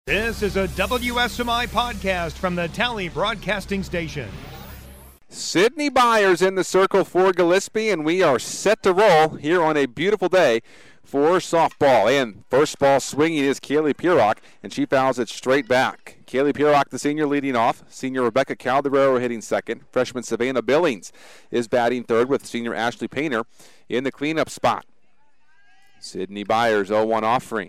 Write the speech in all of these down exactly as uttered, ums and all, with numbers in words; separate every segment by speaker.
Speaker 1: This is a W S M I podcast from the Tally Broadcasting Station.
Speaker 2: Sydney Byers in the circle for Gillespie, and we are set to roll here on a beautiful day for softball. And first ball swinging is Kaylee Pierock, and she fouls it straight back. Kaylee Pierock, the senior, leading off. Senior Rebecca Calderero hitting second. Freshman Savannah Billings is batting third with senior Ashley Painter in the cleanup spot. Sydney Byers oh one offering.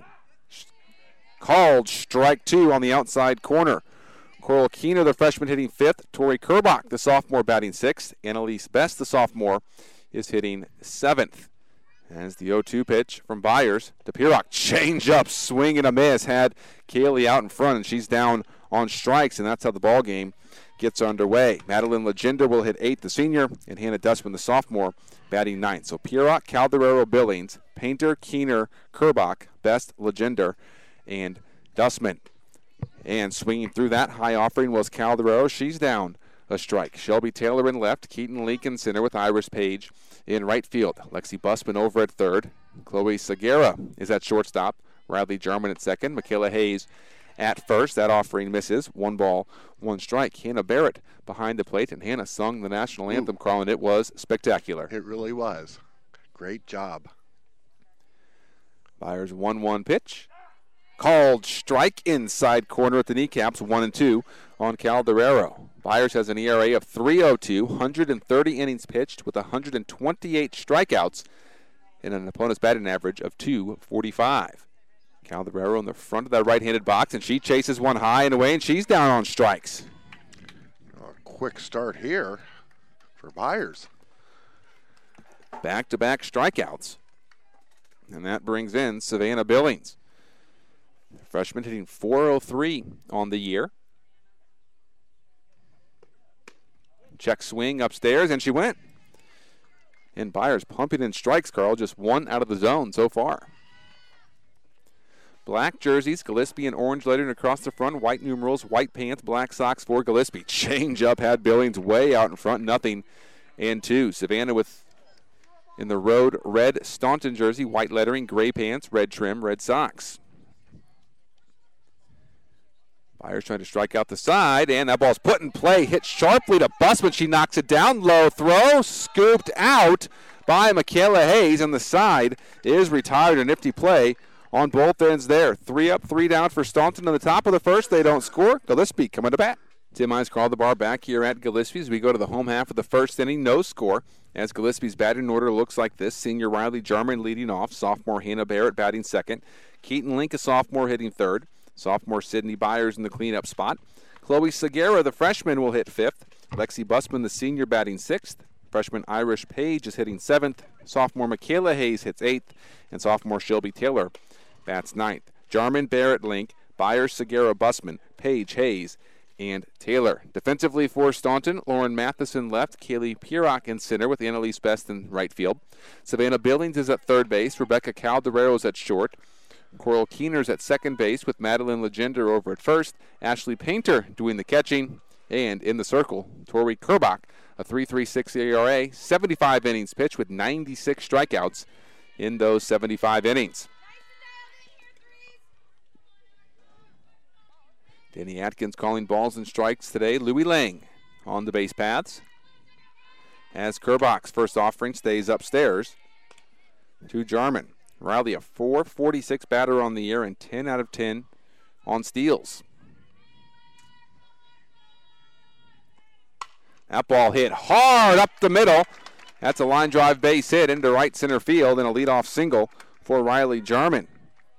Speaker 2: Called strike two on the outside corner. Coral Keener, the freshman, hitting fifth. Tori Kerbach, the sophomore, batting sixth. Annalise Best, the sophomore, is hitting seventh. As the oh two pitch from Byers to Pierock. Change up, swing and a miss. Had Kaylee out in front, and she's down on strikes, and that's how the ball game gets underway. Madeline Legenda will hit eighth, the senior, and Hannah Dustman, the sophomore, batting ninth. So Pierock, Calderero, Billings, Painter, Keener, Kerbach, Best, Legenda, and Dustman. And swinging through that high offering was Calderero. She's down a strike. Shelby Taylor in left. Keaton Lincoln center with Iris Page in right field. Lexi Busman over at third. Chloe Segura is at shortstop. Riley German at second. Michaela Hayes at first. That offering misses. One ball, one strike. Hannah Barrett behind the plate, and Hannah sung the national anthem, Carl, and it was spectacular.
Speaker 3: It really was. Great job.
Speaker 2: Byers one one pitch. Called strike inside corner at the kneecaps, one and two on Calderero. Byers has an E R A of three oh two, one hundred thirty innings pitched with one hundred twenty-eight strikeouts and an opponent's batting average of two forty-five. Calderero in the front of that right-handed box, and she chases one high and away, and she's down on strikes.
Speaker 3: A quick start here for Byers.
Speaker 2: Back-to-back strikeouts. And that brings in Savannah Billings. Freshman hitting four oh three on the year. Check swing upstairs, and she went. And Byers pumping in strikes, Carl, just one out of the zone so far. Black jerseys, Gillespie and orange lettering across the front. White numerals, white pants, black socks for Gillespie. Change up had Billings way out in front, nothing and two. Savannah with in the road red Staunton jersey, white lettering, gray pants, red trim, red socks. Byers trying to strike out the side, and that ball's put in play, hit sharply to Busman. She knocks it down, low throw, scooped out by Michaela Hayes, and the side is retired. A nifty play on both ends there. Three up, three down for Staunton on the top of the first. They don't score. Gillespie coming to bat. Tim Ives called the bar back here at Gillespie as we go to the home half of the first inning. No score as Gillespie's batting order looks like this. Senior Riley Jarman leading off. Sophomore Hannah Barrett batting second. Keaton Link, a sophomore, hitting third. Sophomore Sydney Byers in the cleanup spot. Chloe Segura, the freshman, will hit fifth. Lexi Busman, the senior, batting sixth. Freshman Irish Page is hitting seventh. Sophomore Michaela Hayes hits eighth. And sophomore Shelby Taylor bats ninth. Jarman, Barrett, Link, Byers, Segura, Busman, Page, Hayes, and Taylor. Defensively for Staunton, Lauren Matheson left. Kaylee Pierock in center with Annalise Best in right field. Savannah Billings is at third base. Rebecca Calderero is at short. Coral Keener's at second base with Madeline Legenda over at first. Ashley Painter doing the catching. And in the circle, Tori Kerbach, a three point three six E R A, seventy-five innings pitched with ninety-six strikeouts in those seventy-five innings. Danny Atkins calling balls and strikes today. Louie Lang on the base paths. As Kerbach's first offering stays upstairs to Jarman. Riley, a four forty-six batter on the year and ten out of ten on steals. That ball hit hard up the middle. That's a line drive base hit into right center field and a leadoff single for Riley Jarman.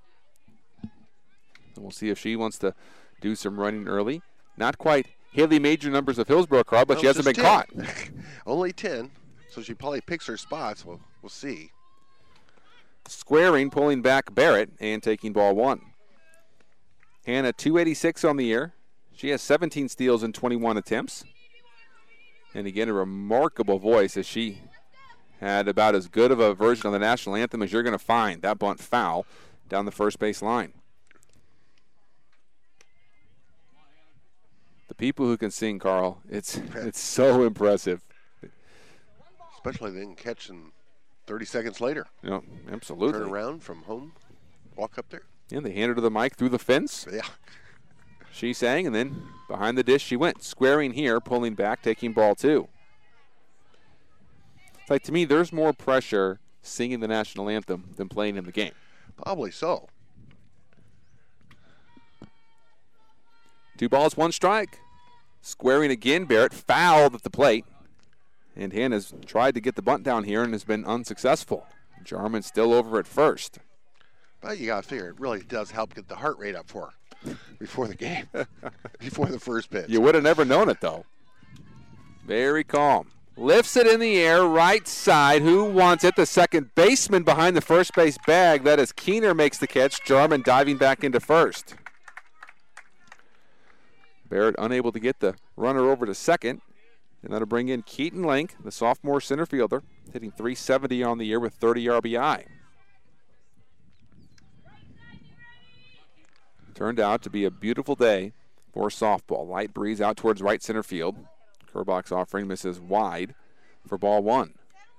Speaker 2: We'll see if she wants to do some running early. Not quite Haley Major numbers of Hillsborough, Carl, but
Speaker 3: no,
Speaker 2: she hasn't been
Speaker 3: ten.
Speaker 2: caught.
Speaker 3: Only ten, so she probably picks her spots. We'll, we'll see.
Speaker 2: Squaring, pulling back Barrett, and taking ball one. Hannah, two eighty-six on the year. She has seventeen steals in twenty-one attempts. And again, a remarkable voice as she had about as good of a version of the national anthem as you're going to find. That bunt foul down the first base line. The people who can sing, Carl, it's it's so impressive.
Speaker 3: Especially they can catch in thirty seconds later.
Speaker 2: Yeah, absolutely.
Speaker 3: Turn around from home, walk up there.
Speaker 2: Yeah, they hand her to the mic through the fence.
Speaker 3: Yeah.
Speaker 2: she sang, and then behind the dish she went. Squaring here, pulling back, taking ball two. It's like, to me, there's more pressure singing the national anthem than playing in the game.
Speaker 3: Probably so.
Speaker 2: Two balls, one strike. Squaring again, Barrett fouled at the plate. And Hannah's tried to get the bunt down here and has been unsuccessful. Jarman still over at first.
Speaker 3: But you got to figure it really does help get the heart rate up for her before the game, before the first pitch.
Speaker 2: You would have never known it, though. Very calm. Lifts it in the air, right side. Who wants it? The second baseman behind the first base bag. That is Keener makes the catch. Jarman diving back into first. Barrett unable to get the runner over to second. And that'll bring in Keaton Link, the sophomore center fielder, hitting three seventy on the year with thirty R B I. Turned out to be a beautiful day for softball. Light breeze out towards right center field. Kerbach's offering misses wide for ball one.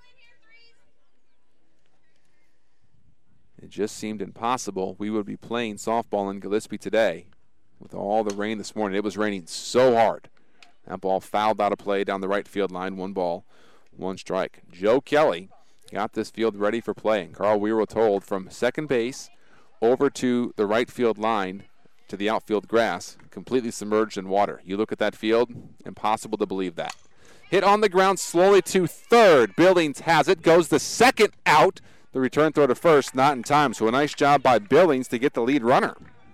Speaker 2: It just seemed impossible we would be playing softball in Gillespie today with all the rain this morning. It was raining so hard. That ball fouled out of play down the right field line. One ball, one strike. Joe Kelly got this field ready for play. And Carl, we were told, from second base over to the right field line to the outfield grass, completely submerged in water. You look at that field, impossible to believe that. Hit on the ground slowly to third. Billings has it. Goes the second out. The return throw to first, not in time. So a nice job by Billings to get the lead runner.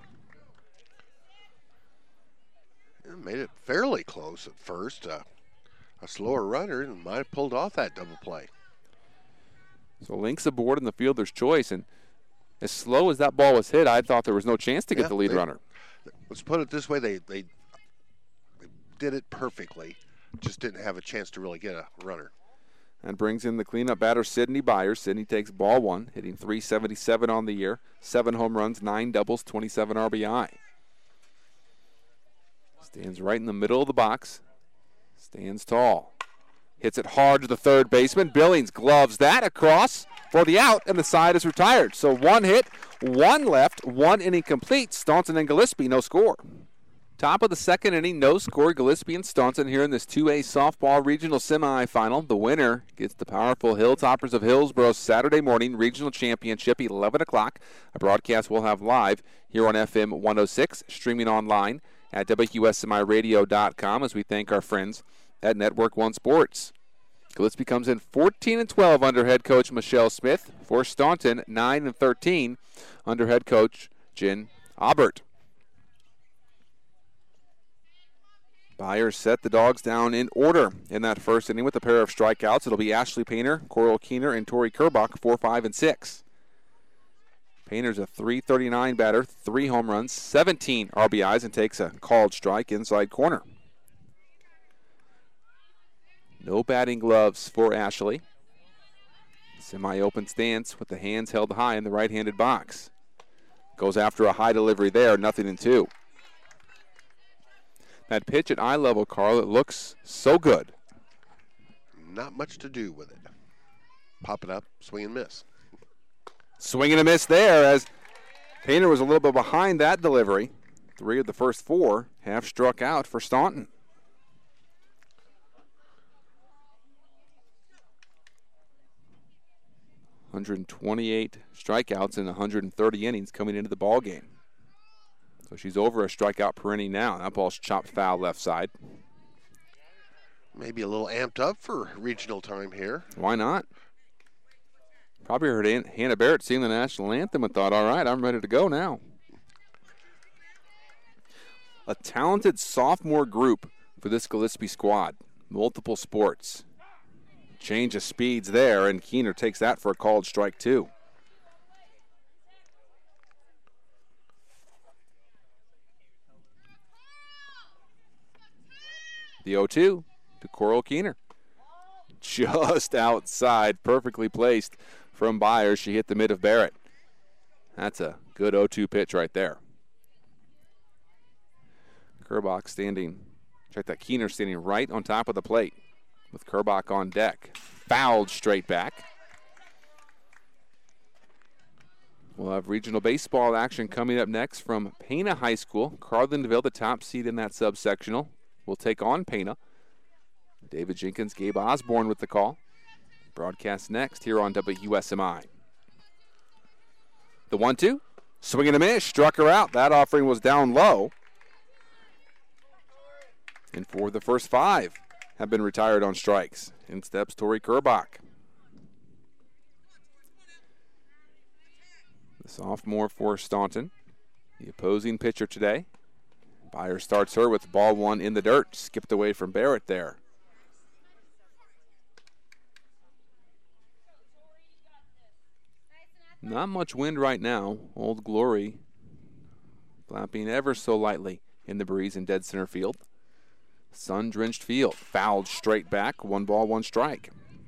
Speaker 3: Made it fairly close at first. Uh, a slower runner and might have pulled off that double play.
Speaker 2: So Link's aboard in the fielder's choice, and as slow as that ball was hit, I thought there was no chance to get
Speaker 3: yeah,
Speaker 2: the lead
Speaker 3: they,
Speaker 2: runner.
Speaker 3: Let's put it this way, they, they they did it perfectly, just didn't have a chance to really get a runner.
Speaker 2: And brings in the cleanup batter, Sydney Byers. Sydney takes ball one, hitting three seventy-seven on the year, seven home runs, nine doubles, twenty-seven R B I. Stands right in the middle of the box. Stands tall. Hits it hard to the third baseman. Billings gloves that across for the out, and the side is retired. So one hit, one left, one inning complete. Staunton and Gillespie, no score. Top of the second inning, no score. Gillespie and Staunton here in this two A softball regional semifinal. The winner gets the powerful Hilltoppers of Hillsboro Saturday morning regional championship, eleven o'clock. A broadcast we'll have live here on F M one oh six, streaming online at W S M I radio dot com as we thank our friends at Network One Sports. Gillespie comes in fourteen and twelve under head coach Michelle Smith. For Staunton, nine and thirteen under head coach Jen Aubert. Byers set the Dogs down in order in that first inning with a pair of strikeouts. It'll be Ashley Painter, Coral Keener, and Tori Kerbach, four, five, and six. Painter's a three thirty-nine batter, three home runs, seventeen R B Is, and takes a called strike inside corner. No batting gloves for Ashley. Semi-open stance with the hands held high in the right-handed box. Goes after a high delivery there, nothing in two. That pitch at eye level, Carl, it looks so good.
Speaker 3: Not much to do with it. Pop it up, swing and miss.
Speaker 2: Swing and a miss there as Painter was a little bit behind that delivery. Three of the first four have struck out for Staunton. one hundred twenty-eight strikeouts in one hundred thirty innings coming into the ball game. So she's over a strikeout per inning now. That ball's chopped foul left side.
Speaker 3: Maybe a little amped up for regional time here.
Speaker 2: Why not? Probably heard Hannah Barrett sing the national anthem and thought, all right, I'm ready to go now. A talented sophomore group for this Gillespie squad. Multiple sports. Change of speeds there, and Keener takes that for a called strike two. The oh two to Coral Keener. Just outside, perfectly placed from Byers. She hit the mid of Barrett. That's a good oh two pitch right there. Kerbach standing, check that, Keener standing right on top of the plate with Kerbach on deck. Fouled straight back. We'll have regional baseball action coming up next from Pana High School. Carlinville, the top seed in that subsectional, will take on Pana. David Jenkins, Gabe Osborne with the call. Broadcast next here on W S M I. The one two. Swing and a miss. Struck her out. That offering was down low. And for the first five have been retired on strikes. In steps Tori Kerbach. The sophomore for Staunton. The opposing pitcher today. Byers starts her with ball one in the dirt. Skipped away from Barrett there. Not much wind right now. Old Glory flapping ever so lightly in the breeze in dead center field. Sun-drenched field. Fouled straight back. One ball, one strike.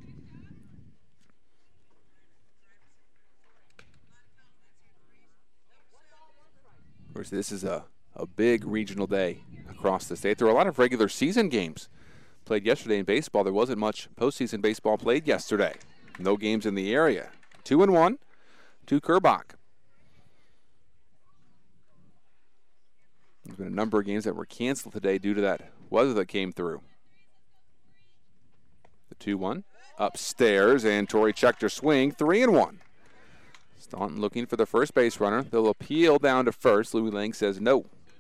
Speaker 2: Of course, this is a, a big regional day across the state. There were a lot of regular season games played yesterday in baseball. There wasn't much postseason baseball played yesterday. No games in the area. Two and one to Kerbach. There's been a number of games that were canceled today due to that weather that came through. The two one. Upstairs, and Tori checked her swing. three and one. Staunton looking for the first base runner. They'll appeal down to first. Louis Lang says no.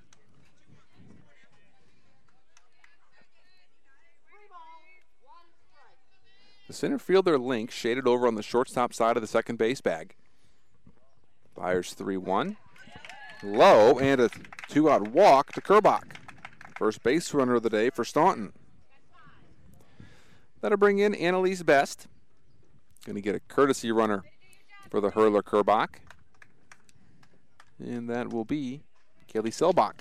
Speaker 2: The center fielder Link shaded over on the shortstop side of the second base bag. Byers three one. Low, and a two-out walk to Kerbach. First base runner of the day for Staunton. That'll bring in Annalise Best. Going to get a courtesy runner for the hurler Kerbach. And that will be Kaylee Selbach.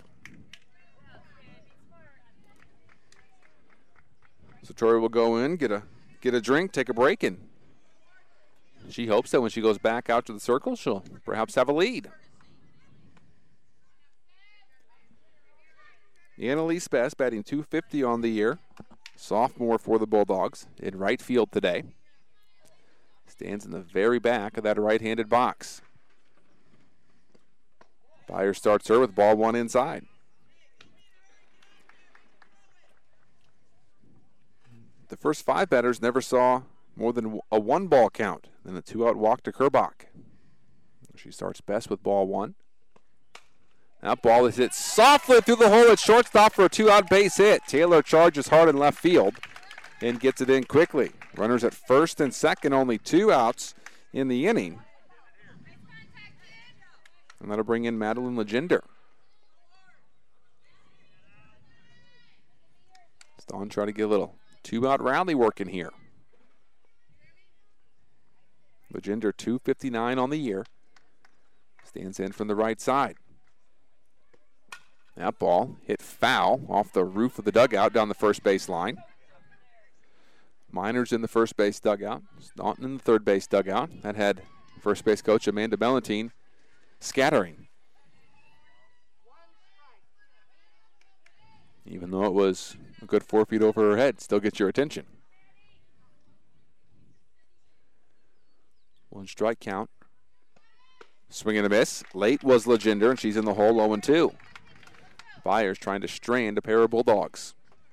Speaker 2: So Tori will go in, get a get a drink, take a break, and she hopes that when she goes back out to the circle, she'll perhaps have a lead. Annalise Best batting two fifty on the year. Sophomore for the Bulldogs in right field today. Stands in the very back of that right-handed box. Byers starts her with ball one inside. The first five batters never saw more than a one-ball count, then a two-out walk to Kerbach. She starts Best with ball one. That ball is hit softly through the hole at shortstop for a two-out base hit. Taylor charges hard in left field and gets it in quickly. Runners at first and second, only two outs in the inning. And that'll bring in Madeline Legender. Staunton trying to get a little two-out rally working here. Legender two fifty-nine on the year. Stands in from the right side. That ball hit foul off the roof of the dugout down the first base line. Miners in the first base dugout. Staunton in the third base dugout. That had first base coach Amanda Bellantine scattering. Even though it was a good four feet over her head, still gets your attention. One strike count. Swing and a miss. Late was Legender, and she's in the hole oh and two. Byers trying to strand a pair of Bulldogs.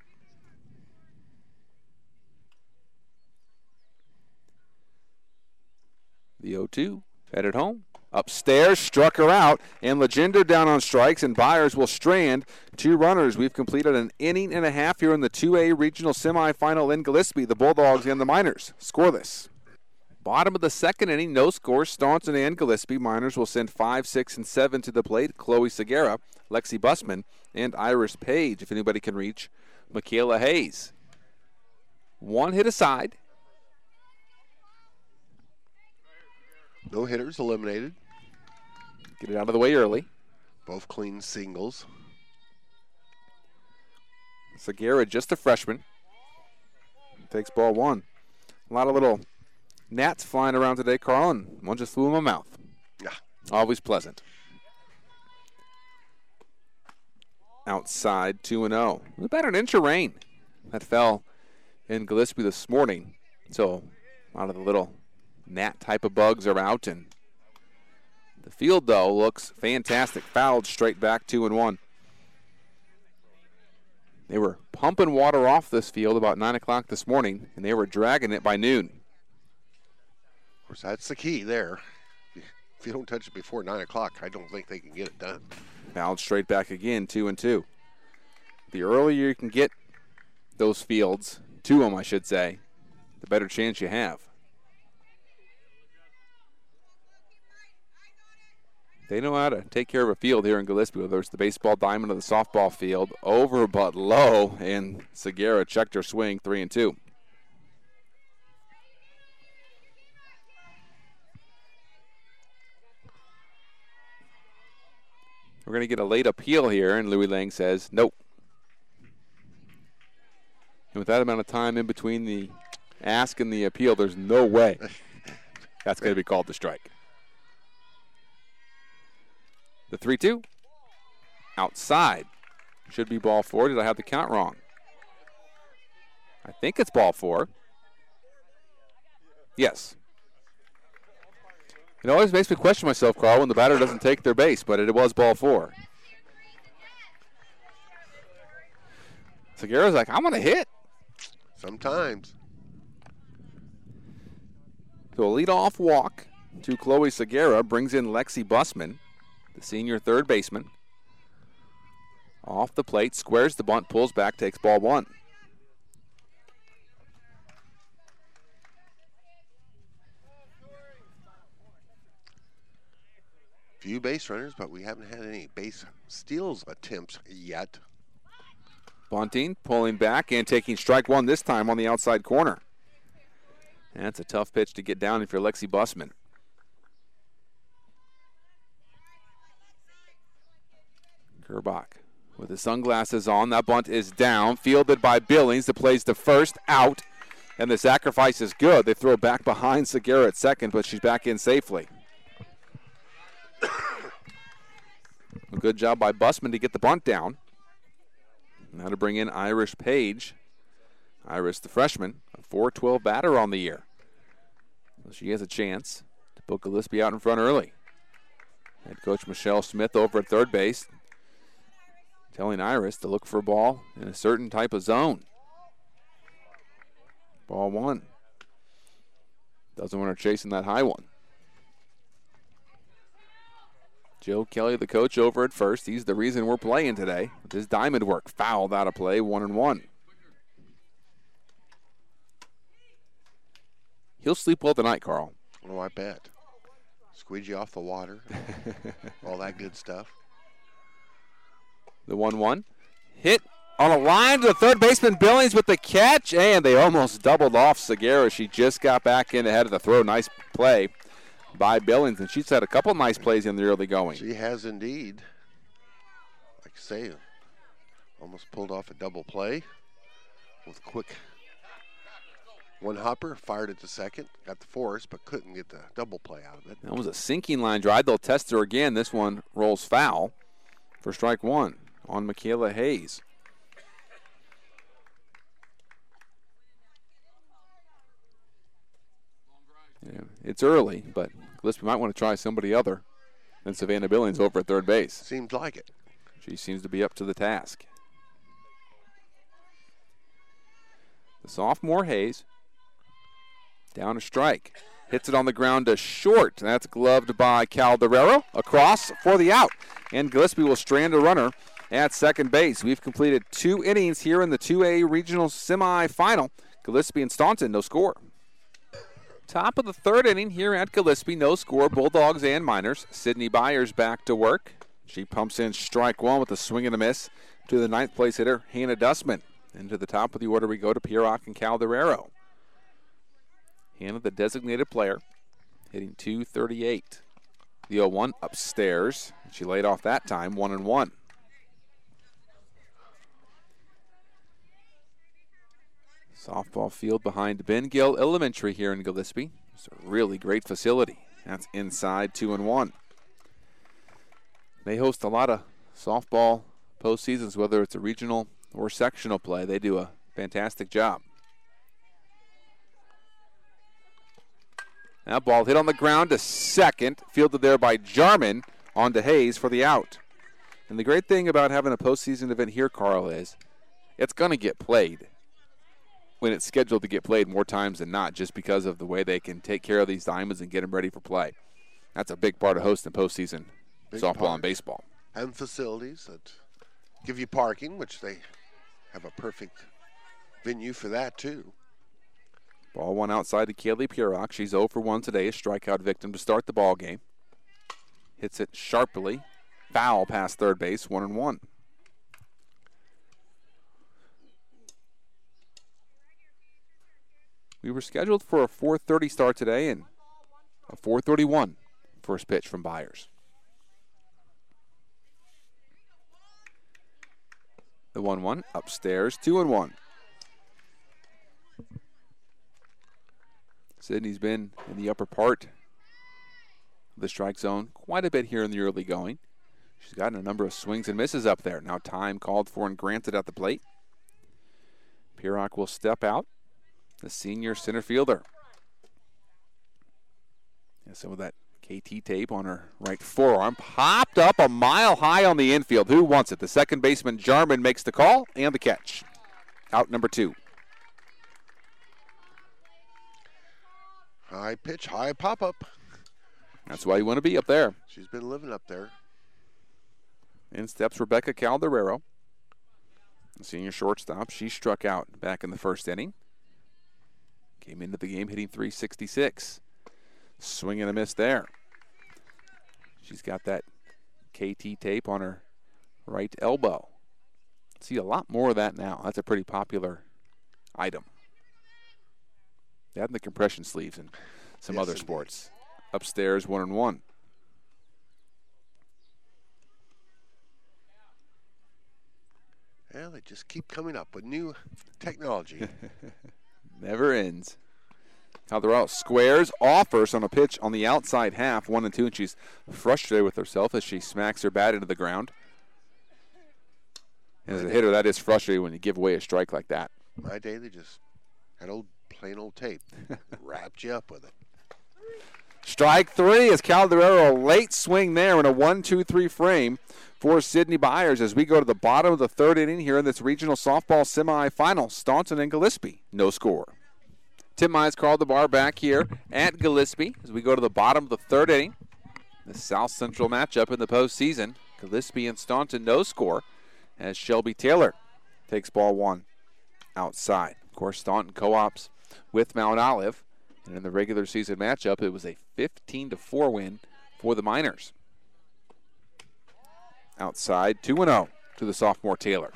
Speaker 2: The oh two headed home. Upstairs, struck her out, and Legender down on strikes, and Byers will strand two runners. We've completed an inning and a half here in the two A regional semifinal in Gillespie. The Bulldogs and the Miners scoreless. Bottom of the second inning, no scores. Staunton and Gillespie. Miners will send five, six, and seven to the plate. Chloe Segura, Lexi Busman, and Iris Page, if anybody can reach Michaela Hayes. One hit aside.
Speaker 3: No hitters eliminated.
Speaker 2: Get it out of the way early.
Speaker 3: Both clean singles.
Speaker 2: Segura, just a freshman. Takes ball one. A lot of little gnats flying around today, Carl, and one just flew in my mouth.
Speaker 3: Yeah.
Speaker 2: Always pleasant. Outside, two and oh. It was about an inch of rain that fell in Gillespie this morning. So a lot of the little gnat type of bugs are out, and The field, though, looks fantastic. Fouled straight back, two and one. They were pumping water off this field about nine o'clock this morning, and they were dragging it by noon.
Speaker 3: Of course, that's the key there. If you don't touch it before nine o'clock, I don't think they can get it done.
Speaker 2: Fouled straight back again, two and two. The earlier you can get those fields, to them, I should say, the better chance you have. They know how to take care of a field here in Gillespie, whether it's the baseball diamond or the softball field. Over but low, and Segura checked her swing, three and two. We're going to get a late appeal here, and Louis Lang says, nope. And with that amount of time in between the ask and the appeal, there's no way that's going to be called the strike. The three two. Outside. Should be ball four. Did I have the count wrong? I think it's ball four. Yes. It always makes me question myself, Carl, when the batter doesn't take their base, but it was ball four. Segura's like, I'm going to hit.
Speaker 3: Sometimes.
Speaker 2: So a leadoff walk to Chloe Segura brings in Lexi Bussman, the senior third baseman. Off the plate, squares the bunt, pulls back, takes ball one.
Speaker 3: Few base runners, but we haven't had any base steals attempts yet.
Speaker 2: Bunting pulling back and taking strike one this time on the outside corner. That's a tough pitch to get down if you're Lexi Bussman. Kerbach with his sunglasses on. That bunt is down. Fielded by Billings. The play's to first, out. And the sacrifice is good. They throw back behind Segura at second, but she's back in safely. A good job by Bussman to get the bunt down. Now to bring in Iris Page. Iris, the freshman, a four twelve batter on the year. So she has a chance to put Gillespie out in front early. Head coach Michelle Smith over at third base, telling Iris to look for a ball in a certain type of zone. Ball one. Doesn't want her chasing that high one. Joe Kelly, the coach over at first. He's the reason we're playing today. With his diamond work, fouled out of play, one and one. He'll sleep well tonight, Carl.
Speaker 3: Oh, I bet. Squeegee off the water, all that good stuff.
Speaker 2: The one one. Hit on a line to the third baseman, Billings with the catch, and they almost doubled off Segura. She just got back in ahead of the throw. Nice play by Billings, and she's had a couple nice plays in the early going.
Speaker 3: She has indeed. Like I say, almost pulled off a double play with a quick one hopper, fired it to second, got the force, but couldn't get the double play out of it.
Speaker 2: That was a sinking line drive. They'll test her again. This one rolls foul for strike one on Michaela Hayes. Yeah, it's early, but Gillespie might want to try somebody other than Savannah Billings over at third base.
Speaker 3: Seems like it.
Speaker 2: She seems to be up to the task. The sophomore Hayes down a strike. Hits it on the ground to short. That's gloved by Calderero. Across for the out. And Gillespie will strand a runner at second base. We've completed two innings here in the two A regional semifinal. Gillespie and Staunton, no score. Top of the third inning here at Gillespie, no score. Bulldogs and Miners. Sydney Byers back to work. She pumps in strike one with a swing and a miss to the ninth place hitter, Hannah Dustman. Into the top of the order we go to Pierrock and Calderero. Hannah, the designated player, hitting two thirty-eight. The oh one upstairs. She laid off that time, one and one. Softball field behind Ben Gill Elementary here in Gillespie. It's a really great facility. That's inside, two and one. They host a lot of softball postseasons, whether it's a regional or sectional play. They do a fantastic job. That ball hit on the ground to second, fielded there by Jarman, on to Hayes for the out. And the great thing about having a postseason event here, Carl, is it's going to get played when it's scheduled to get played more times than not, just because of the way they can take care of these diamonds and get them ready for play. That's a big part of hosting postseason big softball part. And baseball.
Speaker 3: And facilities that give you parking, which they have a perfect venue for that, too.
Speaker 2: Ball one outside to Kaylee Pierock. She's zero for one today, a strikeout victim to start the ball game. Hits it sharply. Foul past third base, one and one. We were scheduled for a four thirty start today, and a four thirty-one first pitch from Byers. The one one upstairs, two and one. Sydney's been in the upper part of the strike zone quite a bit here in the early going. She's gotten a number of swings and misses up there. Now time called for and granted at the plate. Pierock will step out, the senior center fielder. And some of that K T tape on her right forearm. Popped up a mile high on the infield. Who wants it? The second baseman, Jarman, makes the call and the catch. Out number two.
Speaker 3: High pitch, high pop-up.
Speaker 2: That's why you want to be up there.
Speaker 3: She's been living up there.
Speaker 2: In steps Rebecca Calderero, the senior shortstop. She struck out back in the first inning. Came into the game hitting three sixty-six. Swing and a miss there. She's got that K T tape on her right elbow. See a lot more of that now. That's a pretty popular item. That and the compression sleeves and some yes, other sports. Indeed. Upstairs, one and one.
Speaker 3: Well, they just keep coming up with new technology.
Speaker 2: Never ends. Calderaro squares, offers on a pitch on the outside half, one and two, and she's frustrated with herself as she smacks her bat into the ground. And as a hitter, that is frustrating when you give away a strike like that.
Speaker 3: My day, they just had old plain old tape. Wrapped you up with it.
Speaker 2: Strike three as Calderaro, a late swing there in a one two three frame for Sydney Byers as we go to the bottom of the third inning here in this regional softball semifinal. Staunton and Gillespie, no score. Tim Mize called the bar back here at Gillespie as we go to the bottom of the third inning. The South Central matchup in the postseason. Gillespie and Staunton, no score as Shelby Taylor takes ball one outside. Of course, Staunton co-ops with Mount Olive. And in the regular season matchup, it was a fifteen to four win for the Miners. Outside, two and oh to the sophomore Taylor.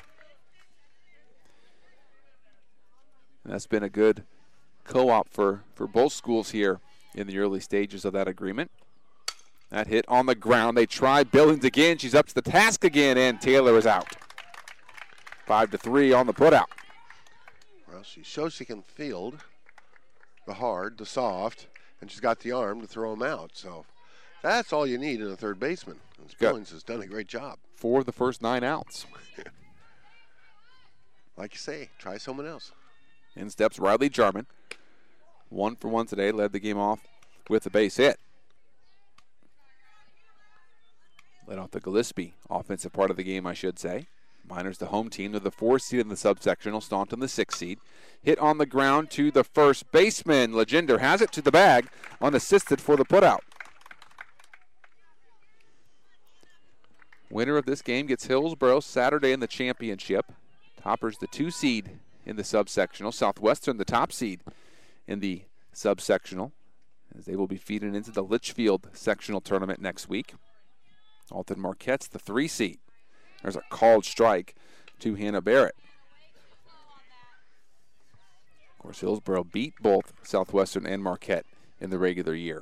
Speaker 2: And that's been a good co-op for, for both schools here in the early stages of that agreement. That hit on the ground. They try Billings again. She's up to the task again, and Taylor is out. Five to three on the putout.
Speaker 3: Well, she shows she can field the hard, the soft, and she's got the arm to throw them out. So that's all you need in a third baseman. And Billings has done a great job.
Speaker 2: Four of the first nine outs.
Speaker 3: Like you say, try someone else.
Speaker 2: In steps Riley Jarman. One for one today, led the game off with a base hit. Led off the Gillespie offensive part of the game, I should say. Miners the home team. They're the fourth seed in the subsectional. Staunton the sixth seed. Hit on the ground to the first baseman. Legender has it to the bag, unassisted for the putout. Winner of this game gets Hillsboro Saturday in the championship. Toppers the two seed in the subsectional. Southwestern the top seed in the subsectional, as they will be feeding into the Litchfield sectional tournament next week. Alton Marquette's the three seed. There's a called strike to Hannah Barrett. Of course, Hillsboro beat both Southwestern and Marquette in the regular year.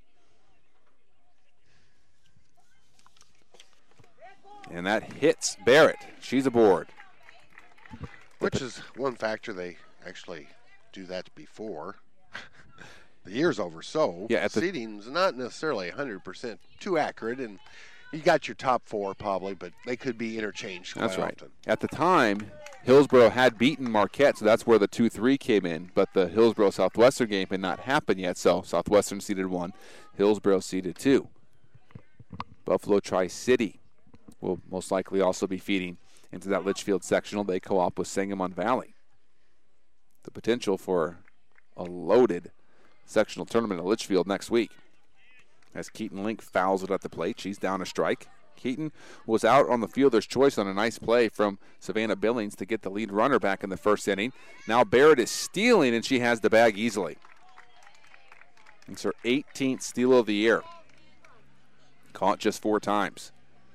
Speaker 2: And that hits Barrett. She's aboard.
Speaker 3: Which is one factor they actually do that before. The year's over, so
Speaker 2: yeah, at the
Speaker 3: seeding's not necessarily one hundred percent too accurate, and You got your top four probably, but they could be interchanged quite
Speaker 2: That's right.
Speaker 3: often.
Speaker 2: At the time, Hillsboro had beaten Marquette, so that's where the two three came in. But the Hillsboro-Southwestern game had not happened yet, so Southwestern seeded one, Hillsboro seeded two. Buffalo Tri-City will most likely also be feeding into that Litchfield sectional. They co-op with Sangamon Valley. The potential for a loaded sectional tournament at Litchfield next week. As Keaton Link fouls it at the plate, she's down a strike. Keaton was out on the fielder's choice on a nice play from Savannah Billings to get the lead runner back in the first inning. Now Barrett is stealing, and she has the bag easily. It's her eighteenth steal of the year. Caught just four times.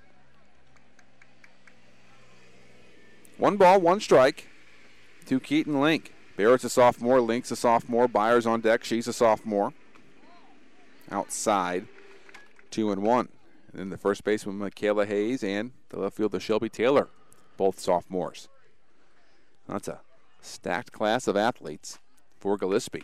Speaker 2: One ball, one strike to Keaton Link. Barrett's a sophomore, Link's a sophomore, Byers on deck, she's a sophomore. Outside, two and one. And then the first baseman, Michaela Hayes, and the left fielder, Shelby Taylor, both sophomores. That's a stacked class of athletes for Gillespie.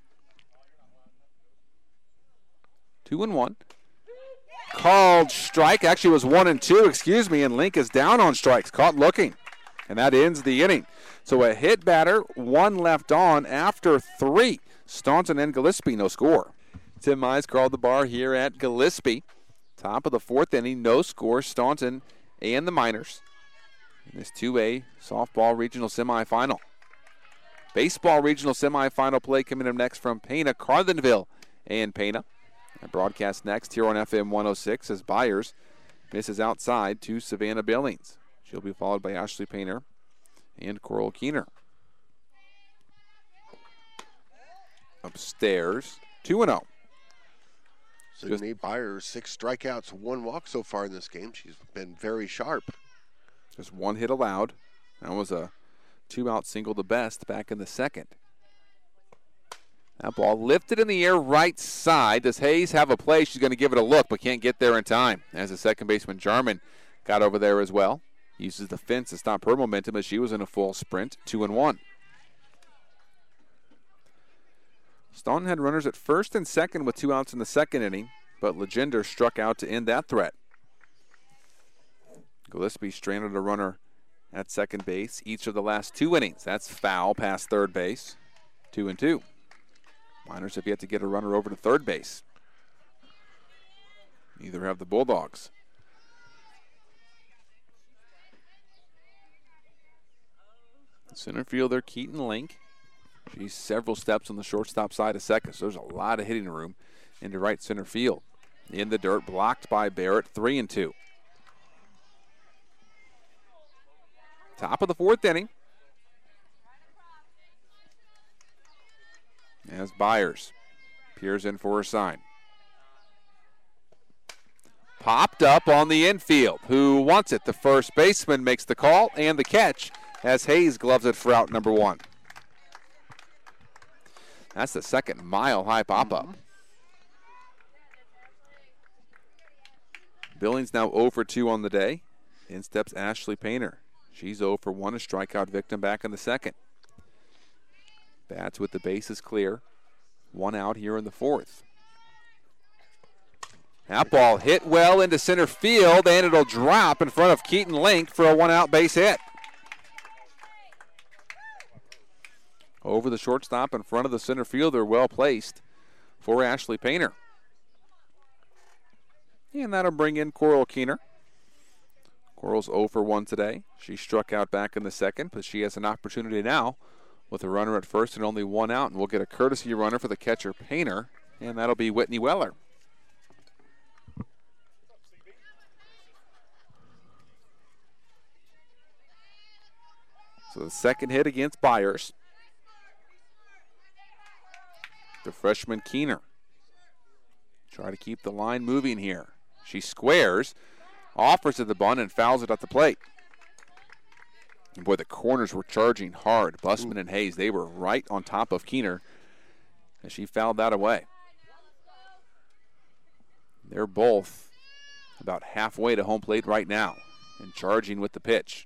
Speaker 2: Two and one. Called strike. Actually, it was one and two, excuse me, and Link is down on strikes. Caught looking. And that ends the inning. So a hit batter, one left on after three. Staunton and Gillespie, no score. Tim Mize called the bar here at Gillespie. Top of the fourth inning, no score. Staunton and the Miners in this two A softball regional semifinal. Baseball regional semifinal play coming up next from Pana, Carlinville, and Pana. And broadcast next here on F M one oh six as Byers misses outside to Savannah Billings. She'll be followed by Ashley Painter and Coral Keener. Upstairs, two and oh.
Speaker 3: Sydney Byers, six strikeouts, one walk so far in this game. She's been very sharp.
Speaker 2: Just one hit allowed. That was a two-out single to Best back in the second. That ball lifted in the air right side. Does Hayes have a play? She's going to give it a look, but can't get there in time. As the second baseman, Jarman, got over there as well. Uses the fence to stop her momentum as she was in a full sprint. Two and one. Staunton had runners at first and second with two outs in the second inning, but Legender struck out to end that threat. Gillespie stranded a runner at second base each of the last two innings. That's foul past third base. Two and two. Miners have yet to get a runner over to third base. Neither have the Bulldogs. Center fielder Keaton Link. She's several steps on the shortstop side of second, so there's a lot of hitting room into right center field. In the dirt, blocked by Barrett, three and two. Top of the fourth inning. As Byers peers in for her sign. Popped up on the infield. Who wants it? The first baseman makes the call and the catch as Hayes gloves it for out number one. That's the second mile-high pop-up. Mm-hmm. Billings now oh for two on the day. In steps Ashley Painter. She's oh for one, a strikeout victim back in the second. Bats with the bases clear. One out here in the fourth. That ball hit well into center field, and it'll drop in front of Keaton Link for a one-out base hit. Over the shortstop in front of the center fielder, well placed for Ashley Painter. And that'll bring in Coral Keener. Coral's oh for one today. She struck out back in the second, but she has an opportunity now with a runner at first and only one out, and we'll get a courtesy runner for the catcher Painter, and that'll be Whitney Weller. So the second hit against Byers. The freshman Keener. Try to keep the line moving here. She squares, offers it the bunt, and fouls it at the plate. And boy, the corners were charging hard. Busman and Hayes, they were right on top of Keener as she fouled that away. They're both about halfway to home plate right now and charging with the pitch.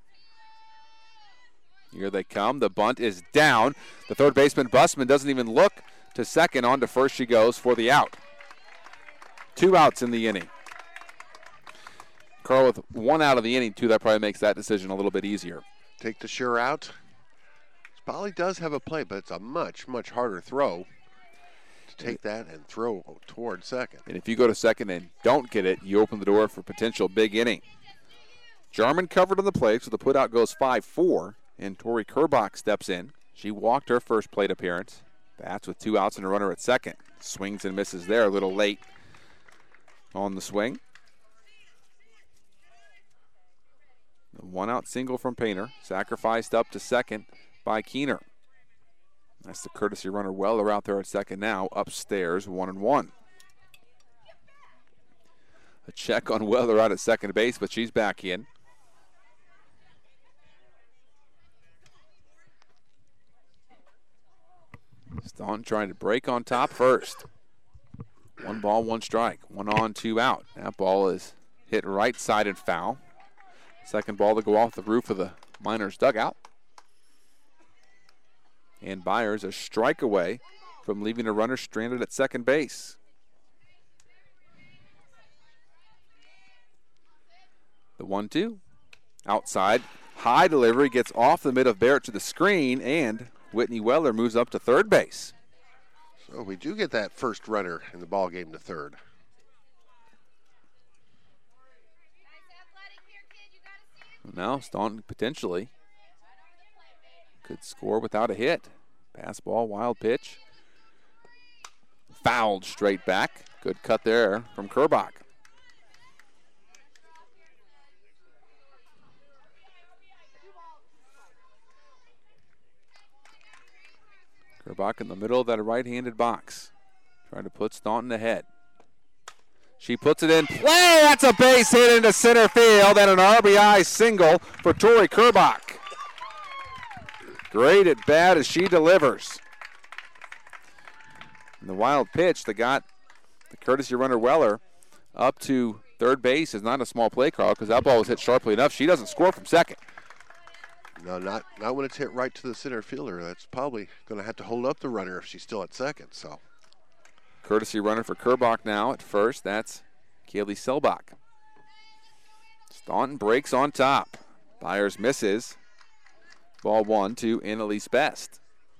Speaker 2: Here they come. The bunt is down. The third baseman, Busman, doesn't even look to second. On to first she goes for the out. Two outs in the inning. Carl, with one out of the inning, too, that probably makes that decision a little bit easier.
Speaker 3: Take the sure out. Polly does have a play, but it's a much, much harder throw to take that and throw toward second.
Speaker 2: And if you go to second and don't get it, you open the door for potential big inning. Jarman covered on the play, so the putout goes five four, and Tori Kerbach steps in. She walked her first plate appearance. Bats with two outs and a runner at second. Swings and misses there, a little late on the swing. The one-out single from Painter, sacrificed up to second by Keener. That's the courtesy runner. Weller out there at second now, upstairs, one and one. A check on Weller out at second base, but she's back in. Staunton trying to break on top first. One ball, one strike. One on, two out. That ball is hit right side and foul. Second ball to go off the roof of the Miners dugout. And Byers a strike away from leaving a runner stranded at second base. The one two. Outside. High delivery gets off the mid of Barrett to the screen, and Whitney Weller moves up to third base.
Speaker 3: So we do get that first runner in the ball game to third.
Speaker 2: Now Staunton potentially could score without a hit. Pass ball, wild pitch. Fouled straight back. Good cut there from Kerbach. Kerbach in the middle of that right-handed box. Trying to put Staunton ahead. She puts it in play. That's a base hit into center field and an R B I single for Tori Kerbach. Great at bat as she delivers. And the wild pitch that got the courtesy runner Weller up to third base is not a small play, Carl, because that ball was hit sharply enough. She doesn't score from second.
Speaker 3: No, not not when it's hit right to the center fielder. That's probably going to have to hold up the runner if she's still at second. So,
Speaker 2: courtesy runner for Kerbach now at first. That's Kaylee Selbach. Staunton breaks on top. Byers misses. Ball one to Annalise Best.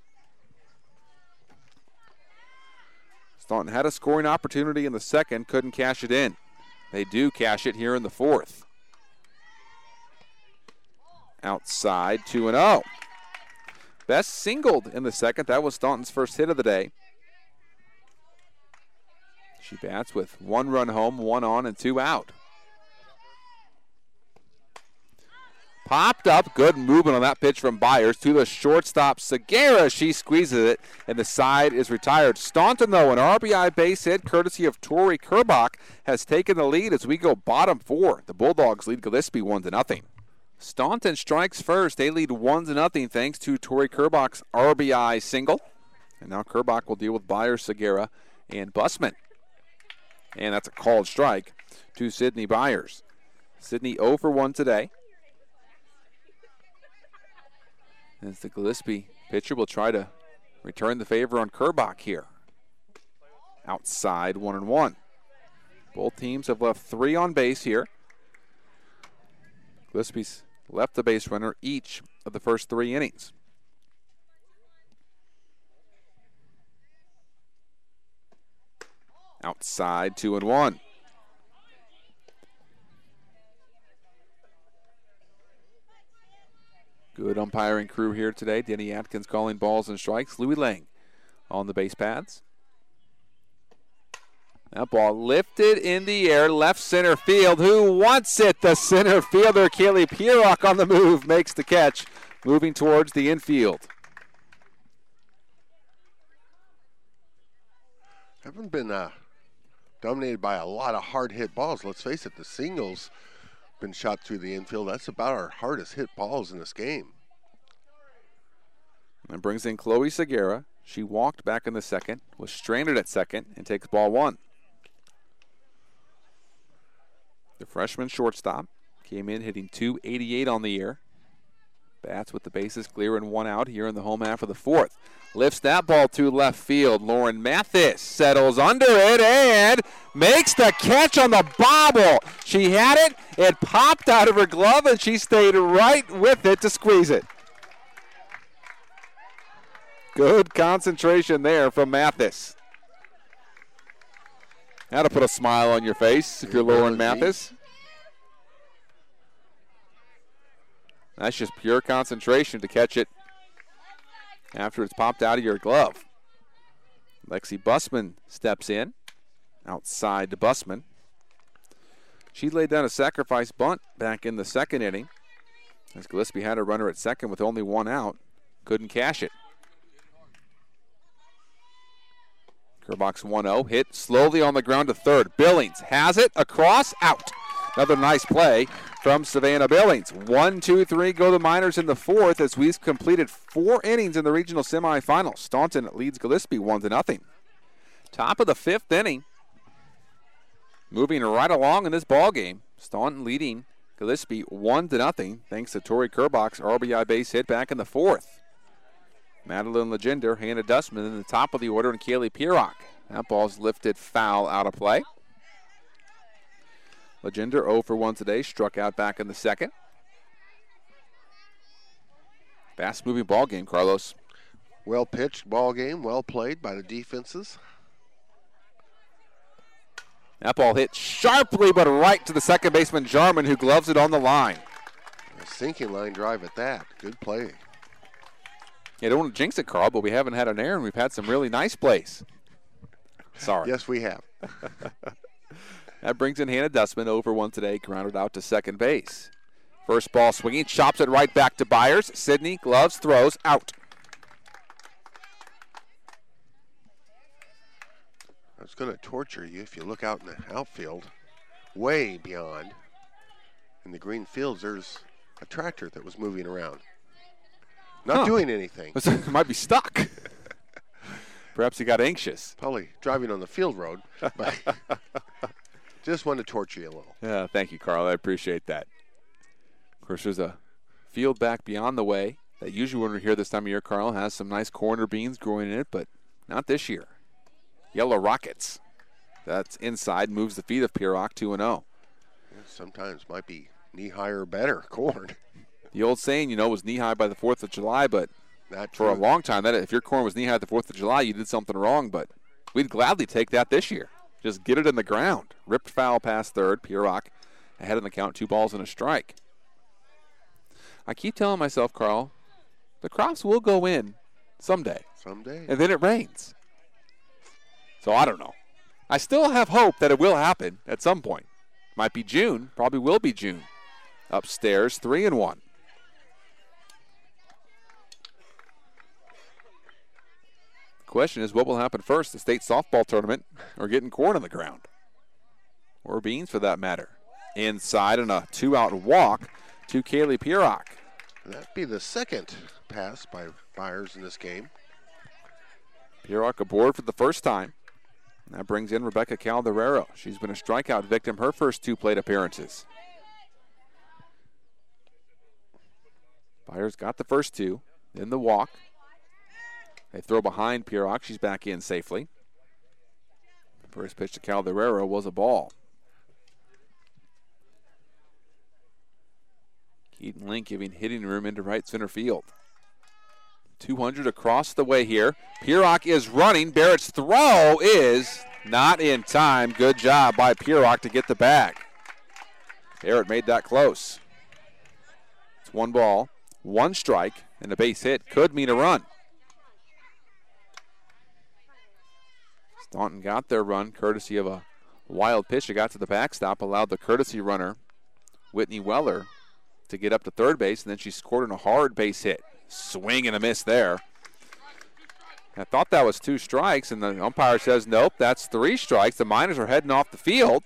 Speaker 2: Staunton had a scoring opportunity in the second, couldn't cash it in. They do cash it here in the fourth. Outside, two and oh. Best singled in the second. That was Staunton's first hit of the day. She bats with one run home, one on, and two out. Popped up, good movement on that pitch from Byers to the shortstop, Segura. She squeezes it, and the side is retired. Staunton, though, an R B I base hit courtesy of Tori Kerbach, has taken the lead as we go bottom four. The Bulldogs lead Gillespie one to nothing. Staunton strikes first. They lead one to nothing thanks to Tori Kerbach's R B I single. And now Kerbach will deal with Byers, Segura, and Bussman. And that's a called strike to Sydney Byers. Sydney oh for one today. As the Gillespie pitcher will try to return the favor on Kerbach here. Outside, one and one. Both teams have left three on base here. Gillespie's left the base runner each of the first three innings. Outside, two and one. Good umpiring crew here today. Denny Atkins calling balls and strikes. Louis Lang on the base paths. That ball lifted in the air, left center field. Who wants it? The center fielder, Kaylee Pierock, on the move, makes the catch, moving towards the infield.
Speaker 3: Haven't been uh, dominated by a lot of hard hit balls. Let's face it, the singles been shot through the infield. That's about our hardest hit balls in this game.
Speaker 2: And brings in Chloe Segura. She walked back in the second, was stranded at second, and takes ball one. The freshman shortstop came in hitting two eighty-eight on the year. Bats with the bases clear and one out here in the home half of the fourth. Lifts that ball to left field. Lauren Mathis settles under it and makes the catch on the bobble. She had it. It popped out of her glove, and she stayed right with it to squeeze it. Good concentration there from Mathis. That'll put a smile on your face if you're Lauren Mathis. That's just pure concentration to catch it after it's popped out of your glove. Lexi Bussman steps in, outside to Bussman. She laid down a sacrifice bunt back in the second inning, as Gillespie had a runner at second with only one out. Couldn't cash it. Kerbach's one oh, hit slowly on the ground to third. Billings has it, across, out. Another nice play from Savannah Billings. One, two, three go the Miners in the fourth as we've completed four innings in the regional semifinals. Staunton leads Gillespie one to nothing. Top of the fifth inning. Moving right along in this ball game. Staunton leading Gillespie one to nothing thanks to Tori Kerbach's R B I base hit back in the fourth. Madeline Legender, Hannah Dustman in the top of the order, and Kaylee Pierock. That ball's lifted foul out of play. Legender oh for one today, struck out back in the second. Fast-moving ball game, Carlos.
Speaker 3: Well pitched ball game, well played by the defenses.
Speaker 2: That ball hit sharply but right to the second baseman, Jarman, who gloves it on the line.
Speaker 3: A sinking line drive at that. Good play.
Speaker 2: Yeah, I don't want to jinx it, Carl, but we haven't had an error, and we've had some really nice plays. Sorry.
Speaker 3: Yes, we have.
Speaker 2: That brings in Hannah Dustman, over one today, grounded out to second base. First ball swinging, chops it right back to Byers. Sydney, gloves, throws, out.
Speaker 3: It's going to torture you if you look out in the outfield, way beyond. In the green fields, there's a tractor that was moving around. Not huh. doing anything.
Speaker 2: It might be stuck. Perhaps he got anxious.
Speaker 3: Probably driving on the field road. But just wanted to torture you a little.
Speaker 2: Yeah, thank you, Carl. I appreciate that. Of course, there's a field back beyond the way that usually when we're here this time of year, Carl, has some nice corner beans growing in it, but not this year. Yellow Rockets. That's inside, moves the feet of Pierock two and oh.
Speaker 3: Sometimes might be knee-high or better corn.
Speaker 2: The old saying, you know, was knee-high by the fourth of July, but
Speaker 3: Not
Speaker 2: for
Speaker 3: true.
Speaker 2: a long time, that if your corn was knee-high the fourth of July, you did something wrong, but we'd gladly take that this year. Just get it in the ground. Ripped foul past third. Pierock ahead in the count, two balls and a strike. I keep telling myself, Carl, the crops will go in someday.
Speaker 3: Someday.
Speaker 2: And then it rains. So I don't know. I still have hope that it will happen at some point. Might be June. Probably will be June. Upstairs, three and one. The question is, what will happen first, the state softball tournament or getting corn on the ground? Or beans, for that matter. Inside and a two-out walk to Kaylee Pierock.
Speaker 3: That'd be the second pass by Byers in this game.
Speaker 2: Pierock aboard for the first time. That brings in Rebecca Calderero. She's been a strikeout victim her first two plate appearances. Byers got the first two, then the walk. They throw behind Pierock. She's back in safely. First pitch to Calderero was a ball. Keaton Link giving hitting room into right center field. two hundred across the way here. Pierock is running. Barrett's throw is not in time. Good job by Pierock to get the bag. Barrett made that close. It's one ball, one strike, and a base hit could mean a run. Staunton got their run courtesy of a wild pitch that got to the backstop, allowed the courtesy runner, Whitney Weller, to get up to third base, and then she scored on a hard base hit. Swing and a miss there. I thought that was two strikes, and the umpire says, nope, that's three strikes. The Miners are heading off the field.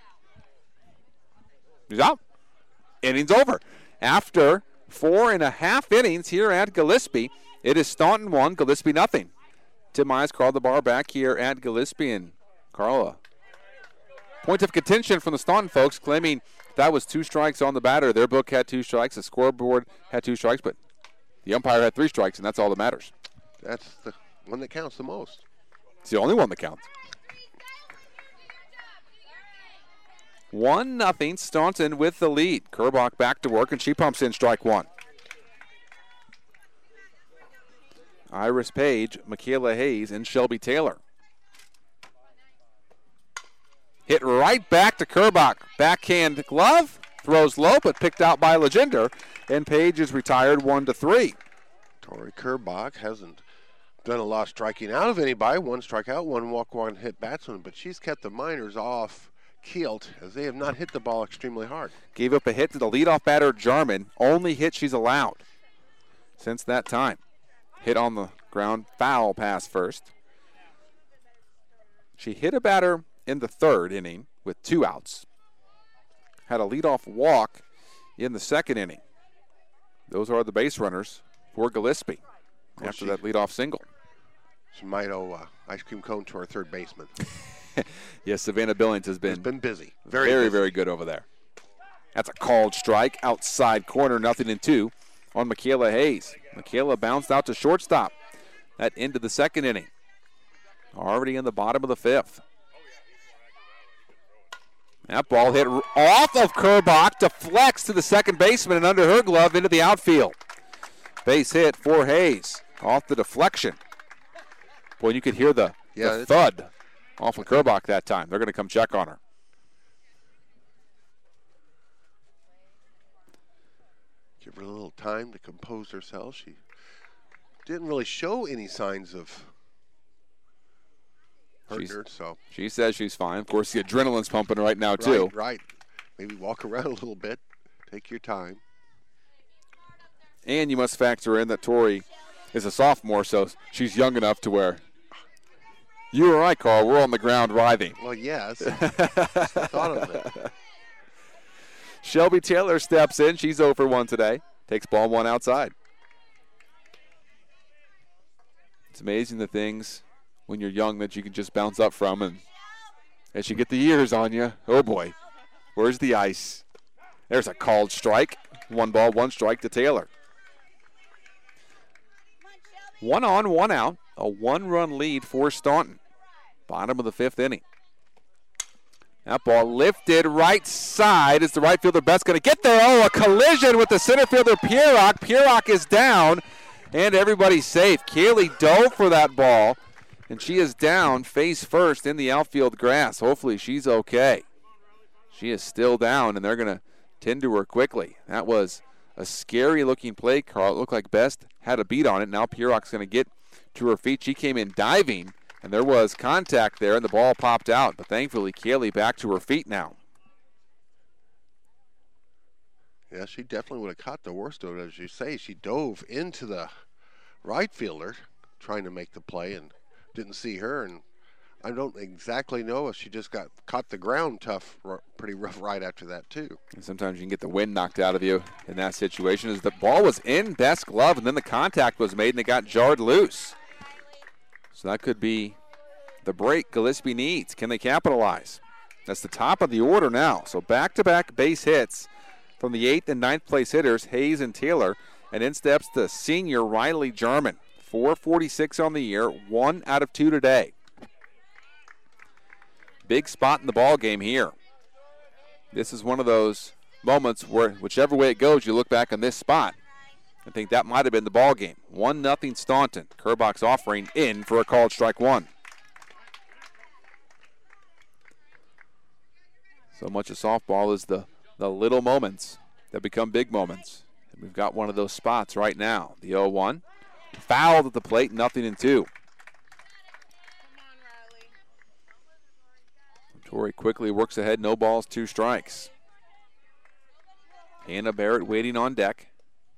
Speaker 2: He's out. Innings over. After four and a half innings here at Gillespie, it is Staunton one, Gillespie nothing. Tim Mize called the bar back here at Gillespie, and Carla. Point of contention from the Staunton folks, claiming that was two strikes on the batter. Their book had two strikes. The scoreboard had two strikes, but the umpire had three strikes, and that's all that matters.
Speaker 3: That's the one that counts the most.
Speaker 2: It's the only one that counts. One nothing, Staunton with the lead. Kerbach back to work, and she pumps in strike one. Iris Page, Michaela Hayes, and Shelby Taylor. Hit right back to Kerbach. Backhand glove, throws low, but picked out by Legender, and Page is retired one to three.
Speaker 3: Tori Kerbach hasn't done a lot of striking out of anybody. One strikeout, one walk, one hit batsman, but she's kept the Miners off kilt as they have not hit the ball extremely hard.
Speaker 2: Gave up a hit to the leadoff batter, Jarman. Only hit she's allowed since that time. Hit on the ground, foul pass first. She hit a batter in the third inning with two outs. Had a leadoff walk in the second inning. Those are the base runners for Gillespie
Speaker 3: well,
Speaker 2: after
Speaker 3: she,
Speaker 2: that leadoff single.
Speaker 3: She might owe uh, ice cream cone to our third baseman.
Speaker 2: Yes, Savannah Billings has been,
Speaker 3: has been busy. Very,
Speaker 2: very,
Speaker 3: busy.
Speaker 2: very good over there. That's a called strike. Outside corner, nothing in two on Michaela Hayes. Michaela bounced out to shortstop. That ended the second inning. Already in the bottom of the fifth. That ball hit off of Kerbach, deflects to the second baseman and under her glove into the outfield. Base hit for Hayes off the deflection. Boy, you could hear the,
Speaker 3: yeah,
Speaker 2: the thud off of Kerbach that time. They're going to come check on her.
Speaker 3: Give her a little time to compose herself. She didn't really show any signs of hurting her, so.
Speaker 2: She says she's fine. Of course, the adrenaline's pumping right now, too.
Speaker 3: Right, right. Maybe walk around a little bit. Take your time.
Speaker 2: And you must factor in that Tori is a sophomore, so she's young enough to where you or I, Carl, we're on the ground writhing.
Speaker 3: Well, yes. I thought of it.
Speaker 2: Shelby Taylor steps in. She's oh for one today. Takes ball one outside. It's amazing the things when you're young that you can just bounce up from, and as you get the years on you, oh boy, where's the ice? There's a called strike. One ball, one strike to Taylor. One on, one out. A one-run lead for Staunton. Bottom of the fifth inning. That ball lifted right side. Is the right fielder Best going to get there? Oh, a collision with the center fielder Pierrock. Pierrock is down, and everybody's safe. Kaylee dove for that ball, and she is down face first in the outfield grass. Hopefully she's okay. She is still down, and they're going to tend to her quickly. That was a scary-looking play, Carl. It looked like Best had a beat on it. Now Pierrock's going to get to her feet. She came in diving, and there was contact there, and the ball popped out. But thankfully, Kaylee back to her feet now.
Speaker 3: Yeah, she definitely would have caught the worst of it. As you say, she dove into the right fielder trying to make the play and didn't see her. And I don't exactly know if she just got caught the ground tough, pretty rough right after that, too.
Speaker 2: And sometimes you can get the wind knocked out of you in that situation. As the ball was in Best's glove, and then the contact was made, and it got jarred loose. So that could be the break Gillespie needs. Can they capitalize? That's the top of the order now. So back-to-back base hits from the eighth and ninth place hitters, Hayes and Taylor. And in steps the senior Riley Jarman. four forty-six on the year, one out of two today. Big spot in the ball game here. This is one of those moments where whichever way it goes, you look back on this spot. I think that might have been the ball game. one nothing Staunton. Kerbach's offering in for a called strike one. So much of softball is the, the little moments that become big moments. And we've got one of those spots right now. The oh one. Fouled at the plate, nothing in two. Tori quickly works ahead, no balls, two strikes. Hannah Barrett waiting on deck.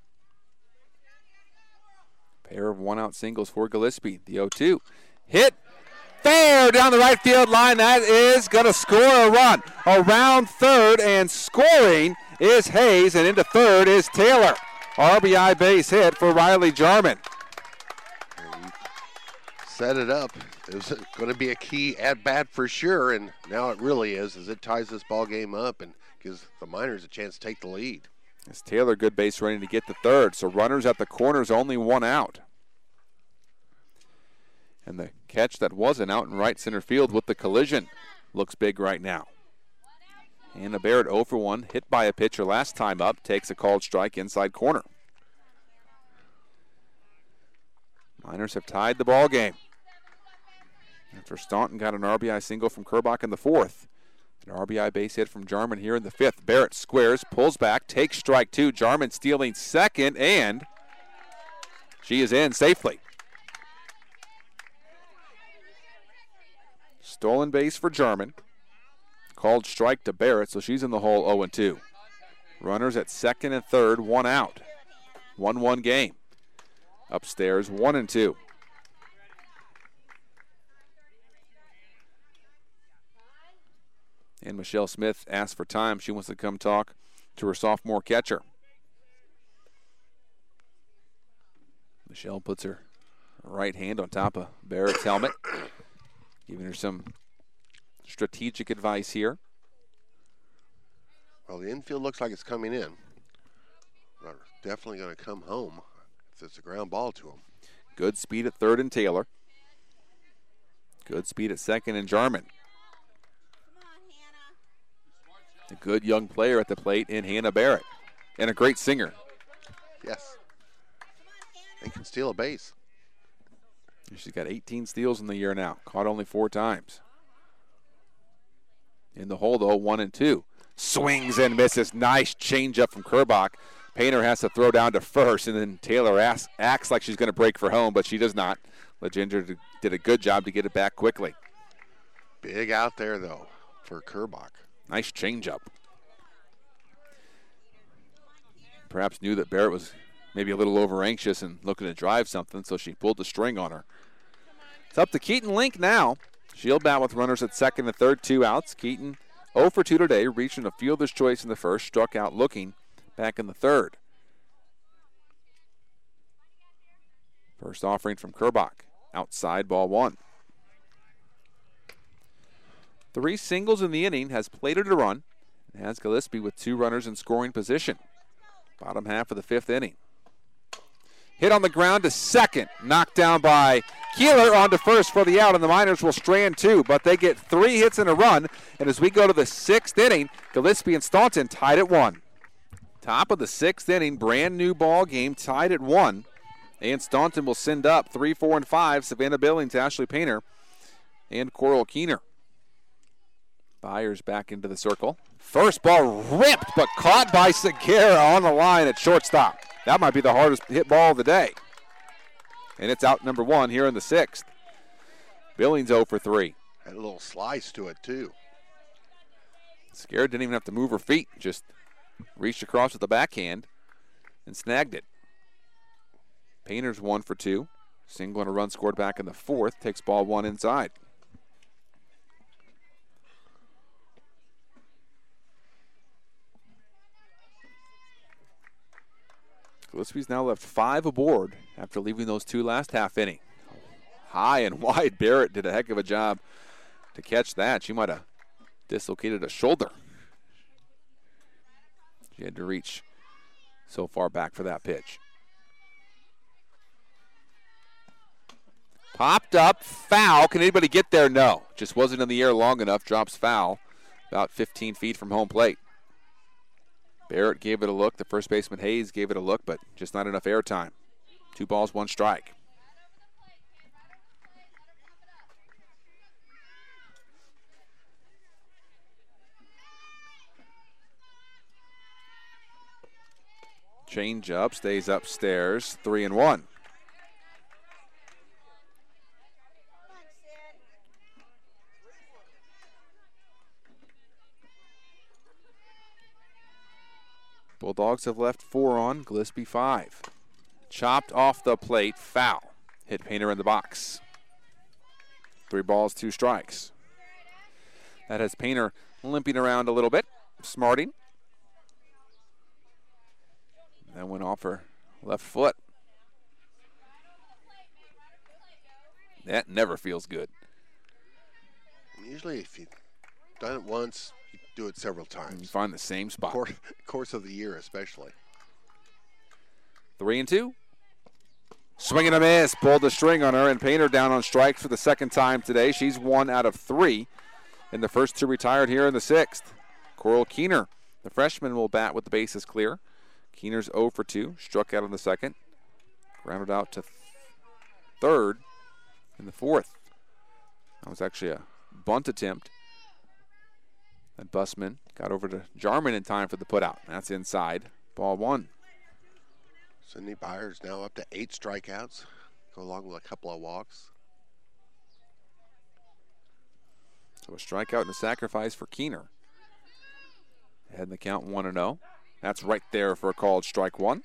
Speaker 2: Pair of one-out singles for Gillespie. The oh two. Hit fair down the right field line. That is going to score a run. Around third and scoring is Hayes, and into third is Taylor. R B I base hit for Riley Jarman.
Speaker 3: Set it up. It was going to be a key at bat for sure, and now it really is as it ties this ball game up and gives the Miners a chance to take the lead.
Speaker 2: It's Taylor good base running to get the third. So runners at the corners, only one out. And the catch that wasn't out in right center field with the collision looks big right now. Hannah Barrett oh for one, hit by a pitcher last time up, takes a called strike inside corner. Miners have tied the ball game after Staunton got an R B I single from Kerbach in the fourth. An R B I base hit from Jarman here in the fifth. Barrett squares, pulls back, takes strike two. Jarman stealing second, and she is in safely. Stolen base for Jarman. Called strike to Barrett, so she's in the hole oh and two. Runners at second and third, one out. one one game. Upstairs, one and two. And Michelle Smith asked for time. She wants to come talk to her sophomore catcher. Michelle puts her right hand on top of Barrett's helmet, giving her some strategic advice here.
Speaker 3: Well, the infield looks like it's coming in. They're definitely going to come home if it's a ground ball to them.
Speaker 2: Good speed at third in Taylor. Good speed at second in Jarman. A good young player at the plate in Hannah Barrett. And a great singer.
Speaker 3: Yes. And can steal a base.
Speaker 2: She's got eighteen steals in the year now. Caught only four times. In the hole, though, one and two. Swings and misses. Nice changeup from Kerbach. Painter has to throw down to first, and then Taylor asks, acts like she's going to break for home, but she does not. Leginger did a good job to get it back quickly.
Speaker 3: Big out there, though, for Kerbach.
Speaker 2: Nice changeup. Perhaps knew that Barrett was maybe a little over anxious and looking to drive something, so she pulled the string on her. It's up to Keaton Link now. She'll bat with runners at second and third, two outs. Keaton oh for two today, reaching a fielder's choice in the first, struck out looking back in the third. First offering from Kerbach. Outside, ball one. Three singles in the inning, has plated a run, and has Gillespie with two runners in scoring position. Bottom half of the fifth inning. Hit on the ground to second, knocked down by Keeler onto first for the out, and the Miners will strand two, but they get three hits in a run, and as we go to the sixth inning, Gillespie and Staunton tied at one. Top of the sixth inning, brand new ball game, tied at one, and Staunton will send up three, four, and five, Savannah Billings, Ashley Painter, and Coral Keener. Byers back into the circle. First ball ripped, but caught by Segura on the line at shortstop. That might be the hardest hit ball of the day. And it's out number one here in the sixth. Billings oh for three.
Speaker 3: Had a little slice to it, too.
Speaker 2: Segura didn't even have to move her feet. Just reached across with the backhand and snagged it. Painter's one for two. Single and a run scored back in the fourth. Takes ball one inside. Gillespie's now left five aboard after leaving those two last half inning. High and wide, Barrett did a heck of a job to catch that. She might have dislocated a shoulder. She had to reach so far back for that pitch. Popped up, foul. Can anybody get there? No. Just wasn't in the air long enough. Drops foul about fifteen feet from home plate. Barrett gave it a look. The first baseman Hayes gave it a look, but just not enough air time. Two balls, one strike. Change up, stays upstairs, three and one. Bulldogs have left four on, Gillespie five. Chopped off the plate, foul. Hit Painter in the box. Three balls, two strikes. That has Painter limping around a little bit, smarting. That went off her left foot. That never feels good.
Speaker 3: Usually if you've done it once, you do it several
Speaker 2: You
Speaker 3: times.
Speaker 2: find the same spot.
Speaker 3: Course, course of the year especially.
Speaker 2: Three and two. Swing and a miss. Pulled the string on her, and Painter down on strikes for the second time today. She's one out of three. And the first two retired here in the sixth. Coral Keener, the freshman, will bat with the bases clear. Keener's oh for two. Struck out in the second. Grounded out to th- third in the fourth. That was actually a bunt attempt. And Busman got over to Jarman in time for the putout. That's inside. Ball one.
Speaker 3: Sydney Byers now up to eight strikeouts, go along with a couple of walks.
Speaker 2: So a strikeout and a sacrifice for Keener. Ahead in the count one and oh. That's right there for a called strike one.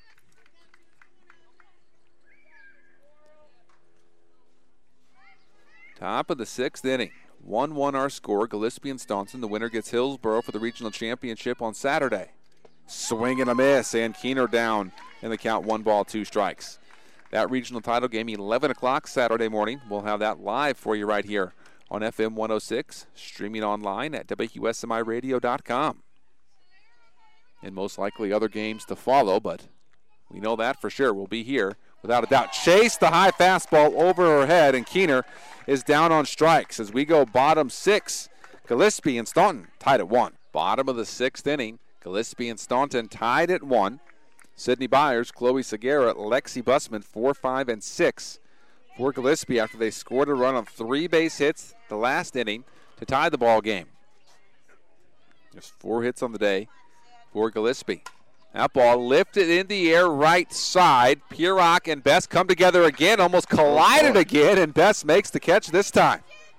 Speaker 2: Top of the sixth inning. one one our score. Gillespie and Staunton. The winner gets Hillsboro for the regional championship on Saturday. Swing and a miss, and Keener down in the count, one ball, two strikes. That regional title game, eleven o'clock Saturday morning. We'll have that live for you right here on F M one oh six, streaming online at W S M I radio dot com. And most likely other games to follow, but we know that for sure. We'll be here without a doubt. Chase the high fastball over her head, and Keener is down on strikes as we go bottom six. Gillespie and Staunton tied at one. Bottom of the sixth inning. Gillespie and Staunton tied at one. Sydney Byers, Chloe Segura, Lexi Busman, four, five, and six for Gillespie after they scored a run on three base hits the last inning to tie the ball game. Just four hits on the day for Gillespie. That ball lifted in the air right side. Pierock and Best come together again, almost collided again, and Best makes the catch this time.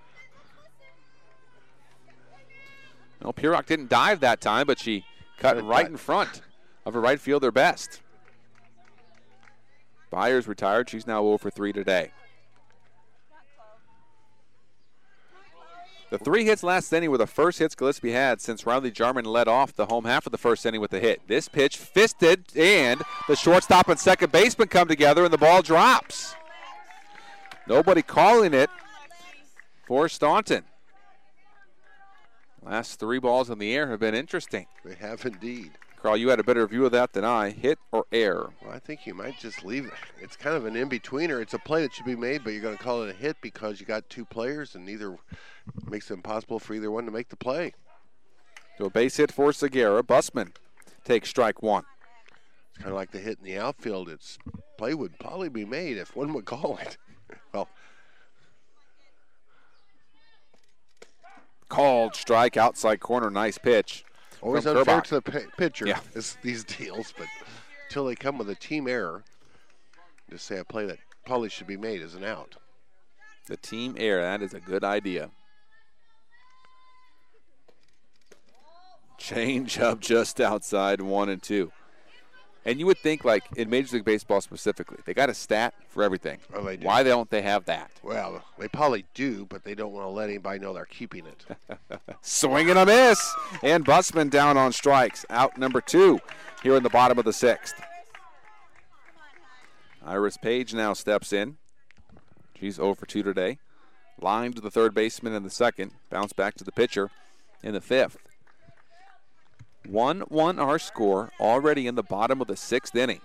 Speaker 2: No, Pierock didn't dive that time, but she cut right in front of her right fielder Best. Byers retired. She's now oh for three today. The three hits last inning were the first hits Gillespie had since Riley Jarman led off the home half of the first inning with a hit. This pitch fisted, and the shortstop and second baseman come together, and the ball drops. Nobody calling it for Staunton. Last three balls in the air have been interesting.
Speaker 3: They have indeed.
Speaker 2: Carl, you had a better view of that than I. Hit or error?
Speaker 3: Well, I think you might just leave it. It's kind of an in-betweener. It's a play that should be made, but you're going to call it a hit because you got two players, and neither makes it impossible for either one to make the play.
Speaker 2: So a base hit for Segura. Busman takes strike one.
Speaker 3: It's kind of like the hit in the outfield. Its play would probably be made if one would call it. Well,
Speaker 2: called strike, outside corner, nice pitch.
Speaker 3: always unfair to the p- pitcher,
Speaker 2: yeah.
Speaker 3: is these deals, but until they come with a team error, just say a play that probably should be made as an out.
Speaker 2: The team error, that is a good idea. Change up just outside, one and two. And you would think, like, in Major League Baseball specifically, they got a stat for everything.
Speaker 3: Oh, they do.
Speaker 2: Why don't they have that?
Speaker 3: Well, they probably do, but they don't want to let anybody know they're keeping it.
Speaker 2: Swing and a miss. And Busman down on strikes. Out number two here in the bottom of the sixth. Iris Page now steps in. She's oh for two today. Line to the third baseman in the second. Bounce back to the pitcher in the fifth. one one our score, already in the bottom of the sixth inning.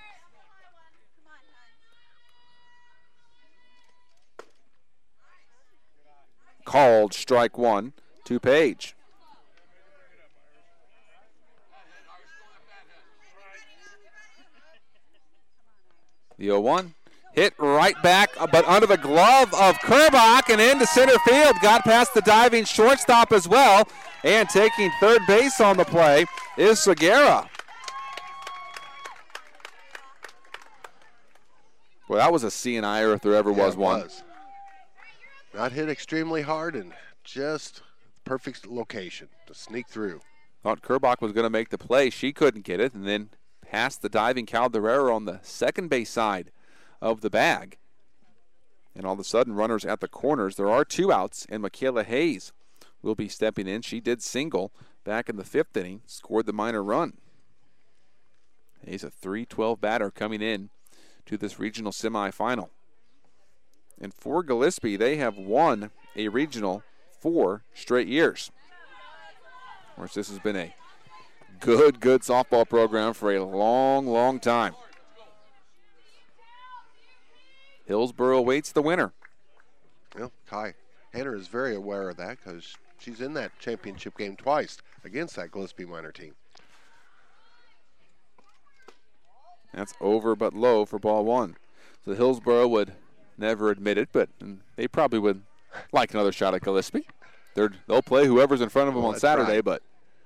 Speaker 2: Called strike one to Page. The oh one. Hit right back, but under the glove of Kerbach and into center field. Got past the diving shortstop as well. And taking third base on the play is Segura. Well, that was a C and I if there ever
Speaker 3: Yeah,
Speaker 2: was
Speaker 3: it
Speaker 2: one.
Speaker 3: was. Not hit extremely hard and just perfect location to sneak through.
Speaker 2: Thought Kerbach was going to make the play. She couldn't get it, and then passed the diving Calderero on the second base side of the bag. And all of a sudden, runners at the corners. There are two outs, and Michaela Hayes will be stepping in. She did single back in the fifth inning, scored the minor run. Hayes, a three twelve batter coming in to this regional semifinal. And for Gillespie, they have won a regional four straight years. Of course, this has been a good, good softball program for a long, long time. Hillsboro awaits the winner.
Speaker 3: Well, Kai Hanner is very aware of that because she's in that championship game twice against that Gillespie minor team.
Speaker 2: That's over but low for ball one. So Hillsboro would never admit it, but they probably would like another shot at Gillespie. They're, they'll play whoever's in front of them well, on Saturday, right. But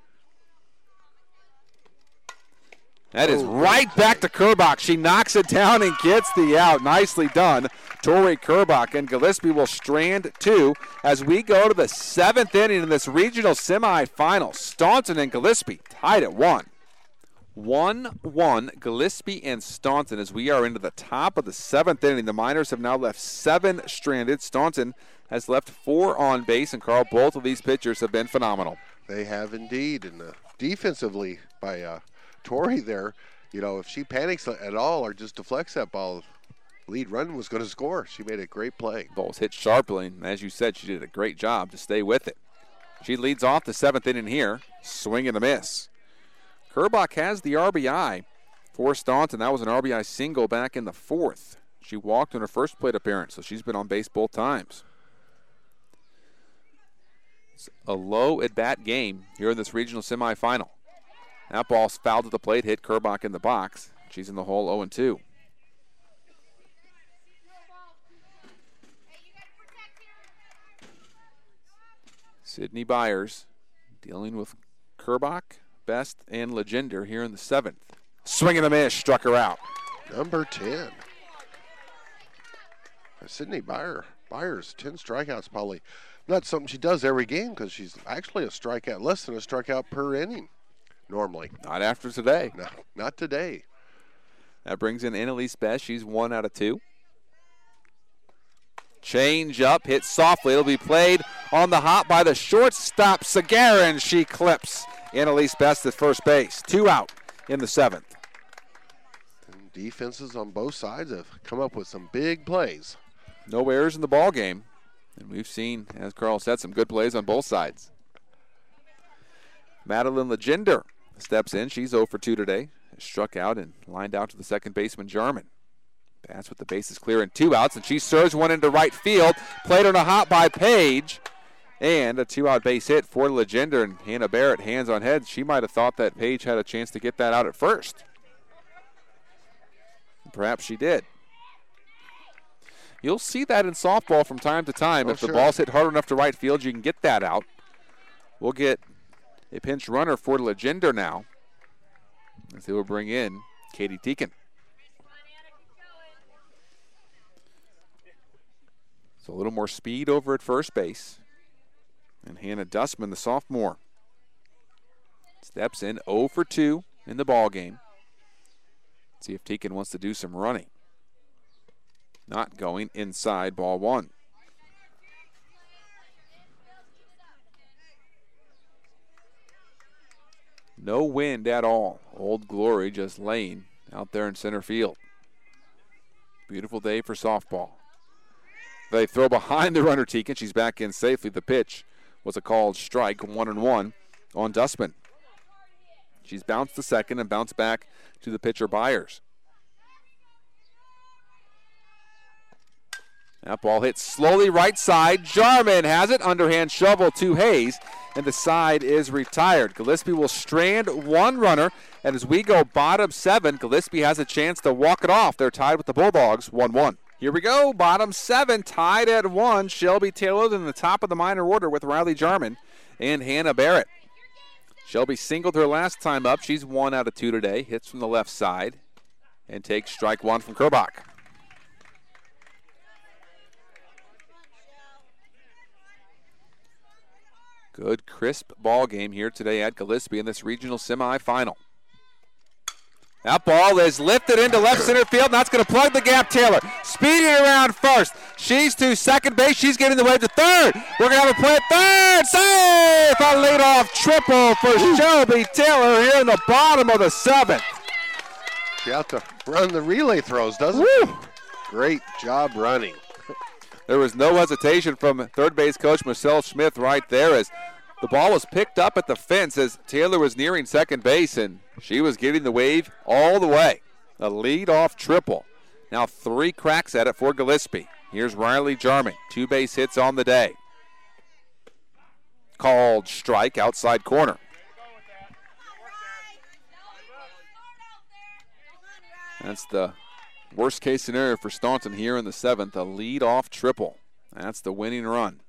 Speaker 2: that is oh, right back to Kerbach. She knocks it down and gets the out. Nicely done, Tori Kerbach. And Gillespie will strand two as we go to the seventh inning in this regional semifinal. Staunton and Gillespie tied at one. one one, Gillespie and Staunton as we are into the top of the seventh inning. The Miners have now left seven stranded. Staunton has left four on base, and Carl, both of these pitchers have been phenomenal.
Speaker 3: They have indeed, and uh, defensively by uh, Tori there, you know, if she panics at all or just deflects that ball, lead run was going to score. She made a great play.
Speaker 2: Ball was hit sharply, and as you said, she did a great job to stay with it. She leads off the seventh inning here, swing and a miss. Kerbach has the R B I for Staunton. That was an R B I single back in the fourth. She walked in her first plate appearance, so she's been on base both times. It's a low at-bat game here in this regional semifinal. That ball's fouled at the plate, hit Kerbach in the box. She's in the hole oh and two. Sydney Byers dealing with Kerbach, Best, and Legender here in the seventh. Swing and a miss, struck her out.
Speaker 3: Number ten. Sydney Byers, Byers, ten strikeouts, probably not something she does every game because she's actually a strikeout, less than a strikeout per inning normally.
Speaker 2: Not after today.
Speaker 3: No, not today.
Speaker 2: That brings in Annalise Best. She's one out of two. Change up, hit softly. It'll be played on the hop by the shortstop, Sagarin. She clips Annalise Best at first base. Two out in the seventh.
Speaker 3: And defenses on both sides have come up with some big plays.
Speaker 2: No errors in the ball game. And we've seen, as Carl said, some good plays on both sides. Madeline Legender steps in. She's oh for two today. Struck out and lined out to the second baseman, Jarman. Bats with the bases clear and two outs, and she serves one into right field. Played on a hop by Page. And a two-out base hit for Legender, and Hannah Barrett, hands on head. She might have thought that Page had a chance to get that out at first. Perhaps she did. You'll see that in softball from time to time.
Speaker 3: Oh,
Speaker 2: if
Speaker 3: sure.
Speaker 2: the ball's hit hard enough to right field, you can get that out. We'll get a pinch runner for Legender now, as they will bring in Katie Teakin. So a little more speed over at first base. And Hannah Dustman, the sophomore, steps in oh for two in the ball game. See if Teakin wants to do some running. Not going, inside, ball one. No wind at all. Old Glory just laying out there in center field. Beautiful day for softball. They throw behind the runner, Teakin. She's back in safely. The pitch was a called strike, one and one on Dustman. She's bounced to second and bounced back to the pitcher Byers. That ball hits slowly right side. Jarman has it. Underhand shovel to Hayes, and the side is retired. Gillespie will strand one runner, and as we go bottom seven, Gillespie has a chance to walk it off. They're tied with the Bulldogs, one one. Here we go, bottom seven, tied at one. Shelby Taylor in the top of the minor order with Riley Jarman and Hannah Barrett. Shelby singled her last time up. She's one out of two today. Hits from the left side and takes strike one from Kerbach. Good, crisp ball game here today at Gillespie in this regional semifinal. That ball is lifted into left center field, and that's going to plug the gap. Taylor speeding around first. She's to second base. She's getting the way to third. We're going to have a play at third. Safe! A leadoff triple for Shelby Taylor here in the bottom of the seventh.
Speaker 3: She has to run the relay throws, doesn't
Speaker 2: Woo.
Speaker 3: she? Great job running.
Speaker 2: There was no hesitation from third base coach Marcel Smith right there as The ball was picked up at the fence as Taylor was nearing second base, and she was getting the wave all the way. A lead-off triple. Now three cracks at it for Gillespie. Here's Riley Jarman. Two base hits on the day. Called strike outside corner. That's the worst case scenario for Staunton here in the seventh. A lead-off triple. That's the winning run.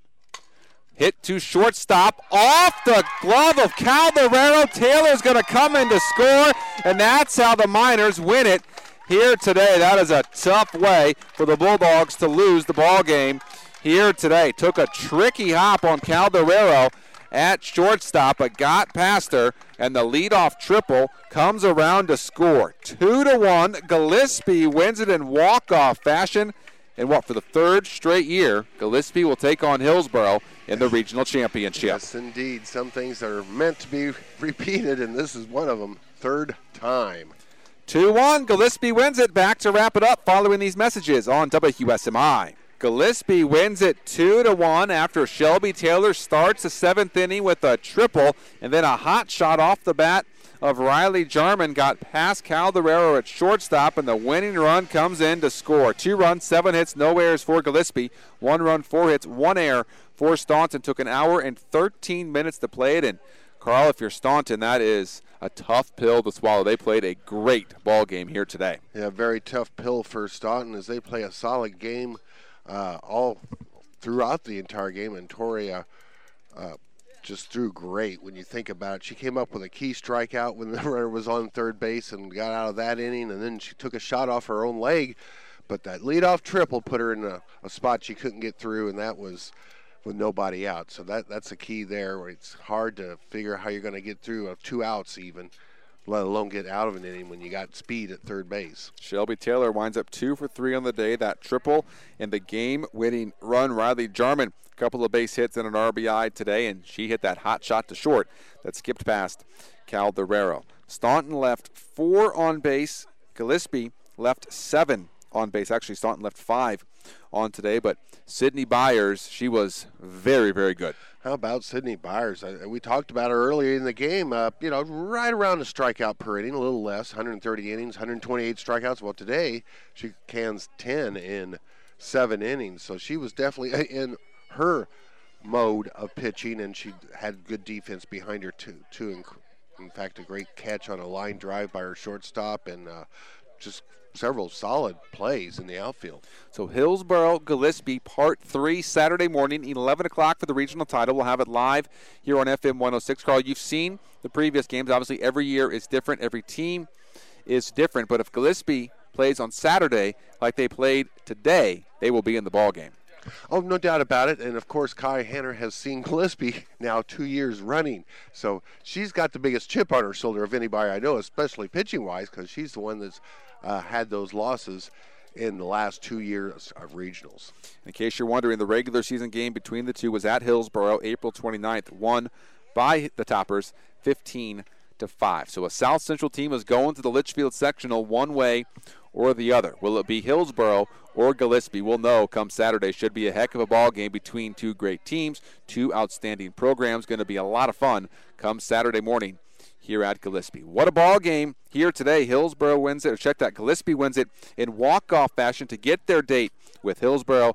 Speaker 2: Hit to shortstop, off the glove of Calderero. Taylor's going to come in to score, and that's how the Miners win it here today. That is a tough way for the Bulldogs to lose the ball game here today. Took a tricky hop on Calderero at shortstop, but got past her, and the leadoff triple comes around to score. Two to one, Gillespie wins it in walk-off fashion. And what, for the third straight year, Gillespie will take on Hillsboro in the regional championship.
Speaker 3: Yes, indeed. Some things are meant to be repeated, and this is one of them. Third time.
Speaker 2: two one, Gillespie wins it. Back to wrap it up following these messages on W S M I. Gillespie wins it two to one after Shelby Taylor starts the seventh inning with a triple, and then a hot shot off the bat of Riley Jarman got past Calderero at shortstop, and the winning run comes in to score. Two runs, seven hits, no errors for Gillespie. One run, four hits, one error for Staunton. Took an hour and thirteen minutes to play it, and Carl, if you're Staunton, that is a tough pill to swallow. They played a great ball game here today.
Speaker 3: Yeah, very tough pill for Staunton as they play a solid game uh, all throughout the entire game, and Toria uh, just threw great when you think about it. She came up with a key strikeout when the runner was on third base and got out of that inning, and then she took a shot off her own leg, but that leadoff triple put her in a, a spot she couldn't get through, and that was with nobody out. So that that's a key there where it's hard to figure out how you're going to get through of two outs even, let alone get out of an inning when you got speed at third base.
Speaker 2: Shelby Taylor winds up two for three on the day. That triple and the game-winning run. Riley Jarman, a couple of base hits and an R B I today, and she hit that hot shot to short that skipped past Calderero. Staunton left four on base. Gillespie left seven on base. Actually, Staunton left five on today, but Sydney Byers, she was very, very good.
Speaker 3: How about Sydney Byers? I, we talked about her earlier in the game, uh, you know, right around a strikeout per inning, a little less, one hundred thirty innings, one hundred twenty-eight strikeouts. Well, today she cans ten in seven innings, so she was definitely in her mode of pitching, and she had good defense behind her, too. too. In, in fact, a great catch on a line drive by her shortstop, and uh, just several solid plays in the outfield.
Speaker 2: So Hillsboro Gillespie part three Saturday morning, eleven o'clock for the regional title. We'll have it live here on F M one oh six. Carl, you've seen the previous games. Obviously, every year is different. Every team is different. But if Gillespie plays on Saturday like they played today, they will be in the ball game.
Speaker 3: Oh, no doubt about it. And, of course, Kai Hanner has seen Gillespie now two years running. So she's got the biggest chip on her shoulder of anybody I know, especially pitching-wise, because she's the one that's uh, had those losses in the last two years of regionals.
Speaker 2: In case you're wondering, the regular season game between the two was at Hillsboro, April twenty-ninth, won by the Toppers fifteen to five. So a South Central team is going to the Litchfield sectional one way or the other. Will it be Hillsboro or Gillespie? We'll know come Saturday. Should be a heck of a ball game between two great teams, two outstanding programs. Going to be a lot of fun come Saturday morning here at Gillespie. What a ball game here today. Hillsboro wins it, or check that, Gillespie wins it in walk-off fashion to get their date with Hillsboro.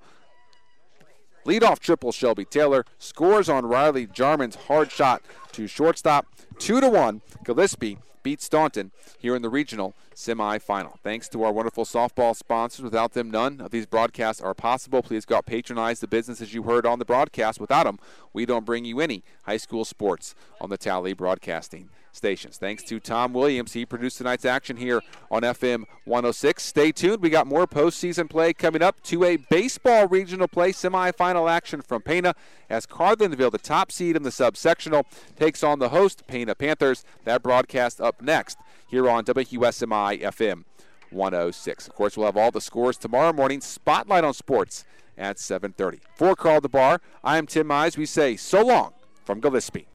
Speaker 2: Leadoff triple Shelby Taylor, scores on Riley Jarman's hard shot to shortstop. Two to one, Gillespie beats Staunton here in the regional semifinal. Thanks to our wonderful softball sponsors. Without them, none of these broadcasts are possible. Please go out, patronize the businesses you heard on the broadcast. Without them, we don't bring you any high school sports on the Tally Broadcasting stations. Thanks to Tom Williams. He produced tonight's action here on F M one oh six. Stay tuned. We got more postseason play coming up. To a baseball regional play semifinal action from Pana as Carlinville, the top seed in the subsectional, takes on the host Pana Panthers. That broadcast up next here on W S M I F M one oh six. Of course, we'll have all the scores tomorrow morning. Spotlight on Sports at seven thirty. For Carl DeBar, I am Tim Mize. We say so long from Gillespie.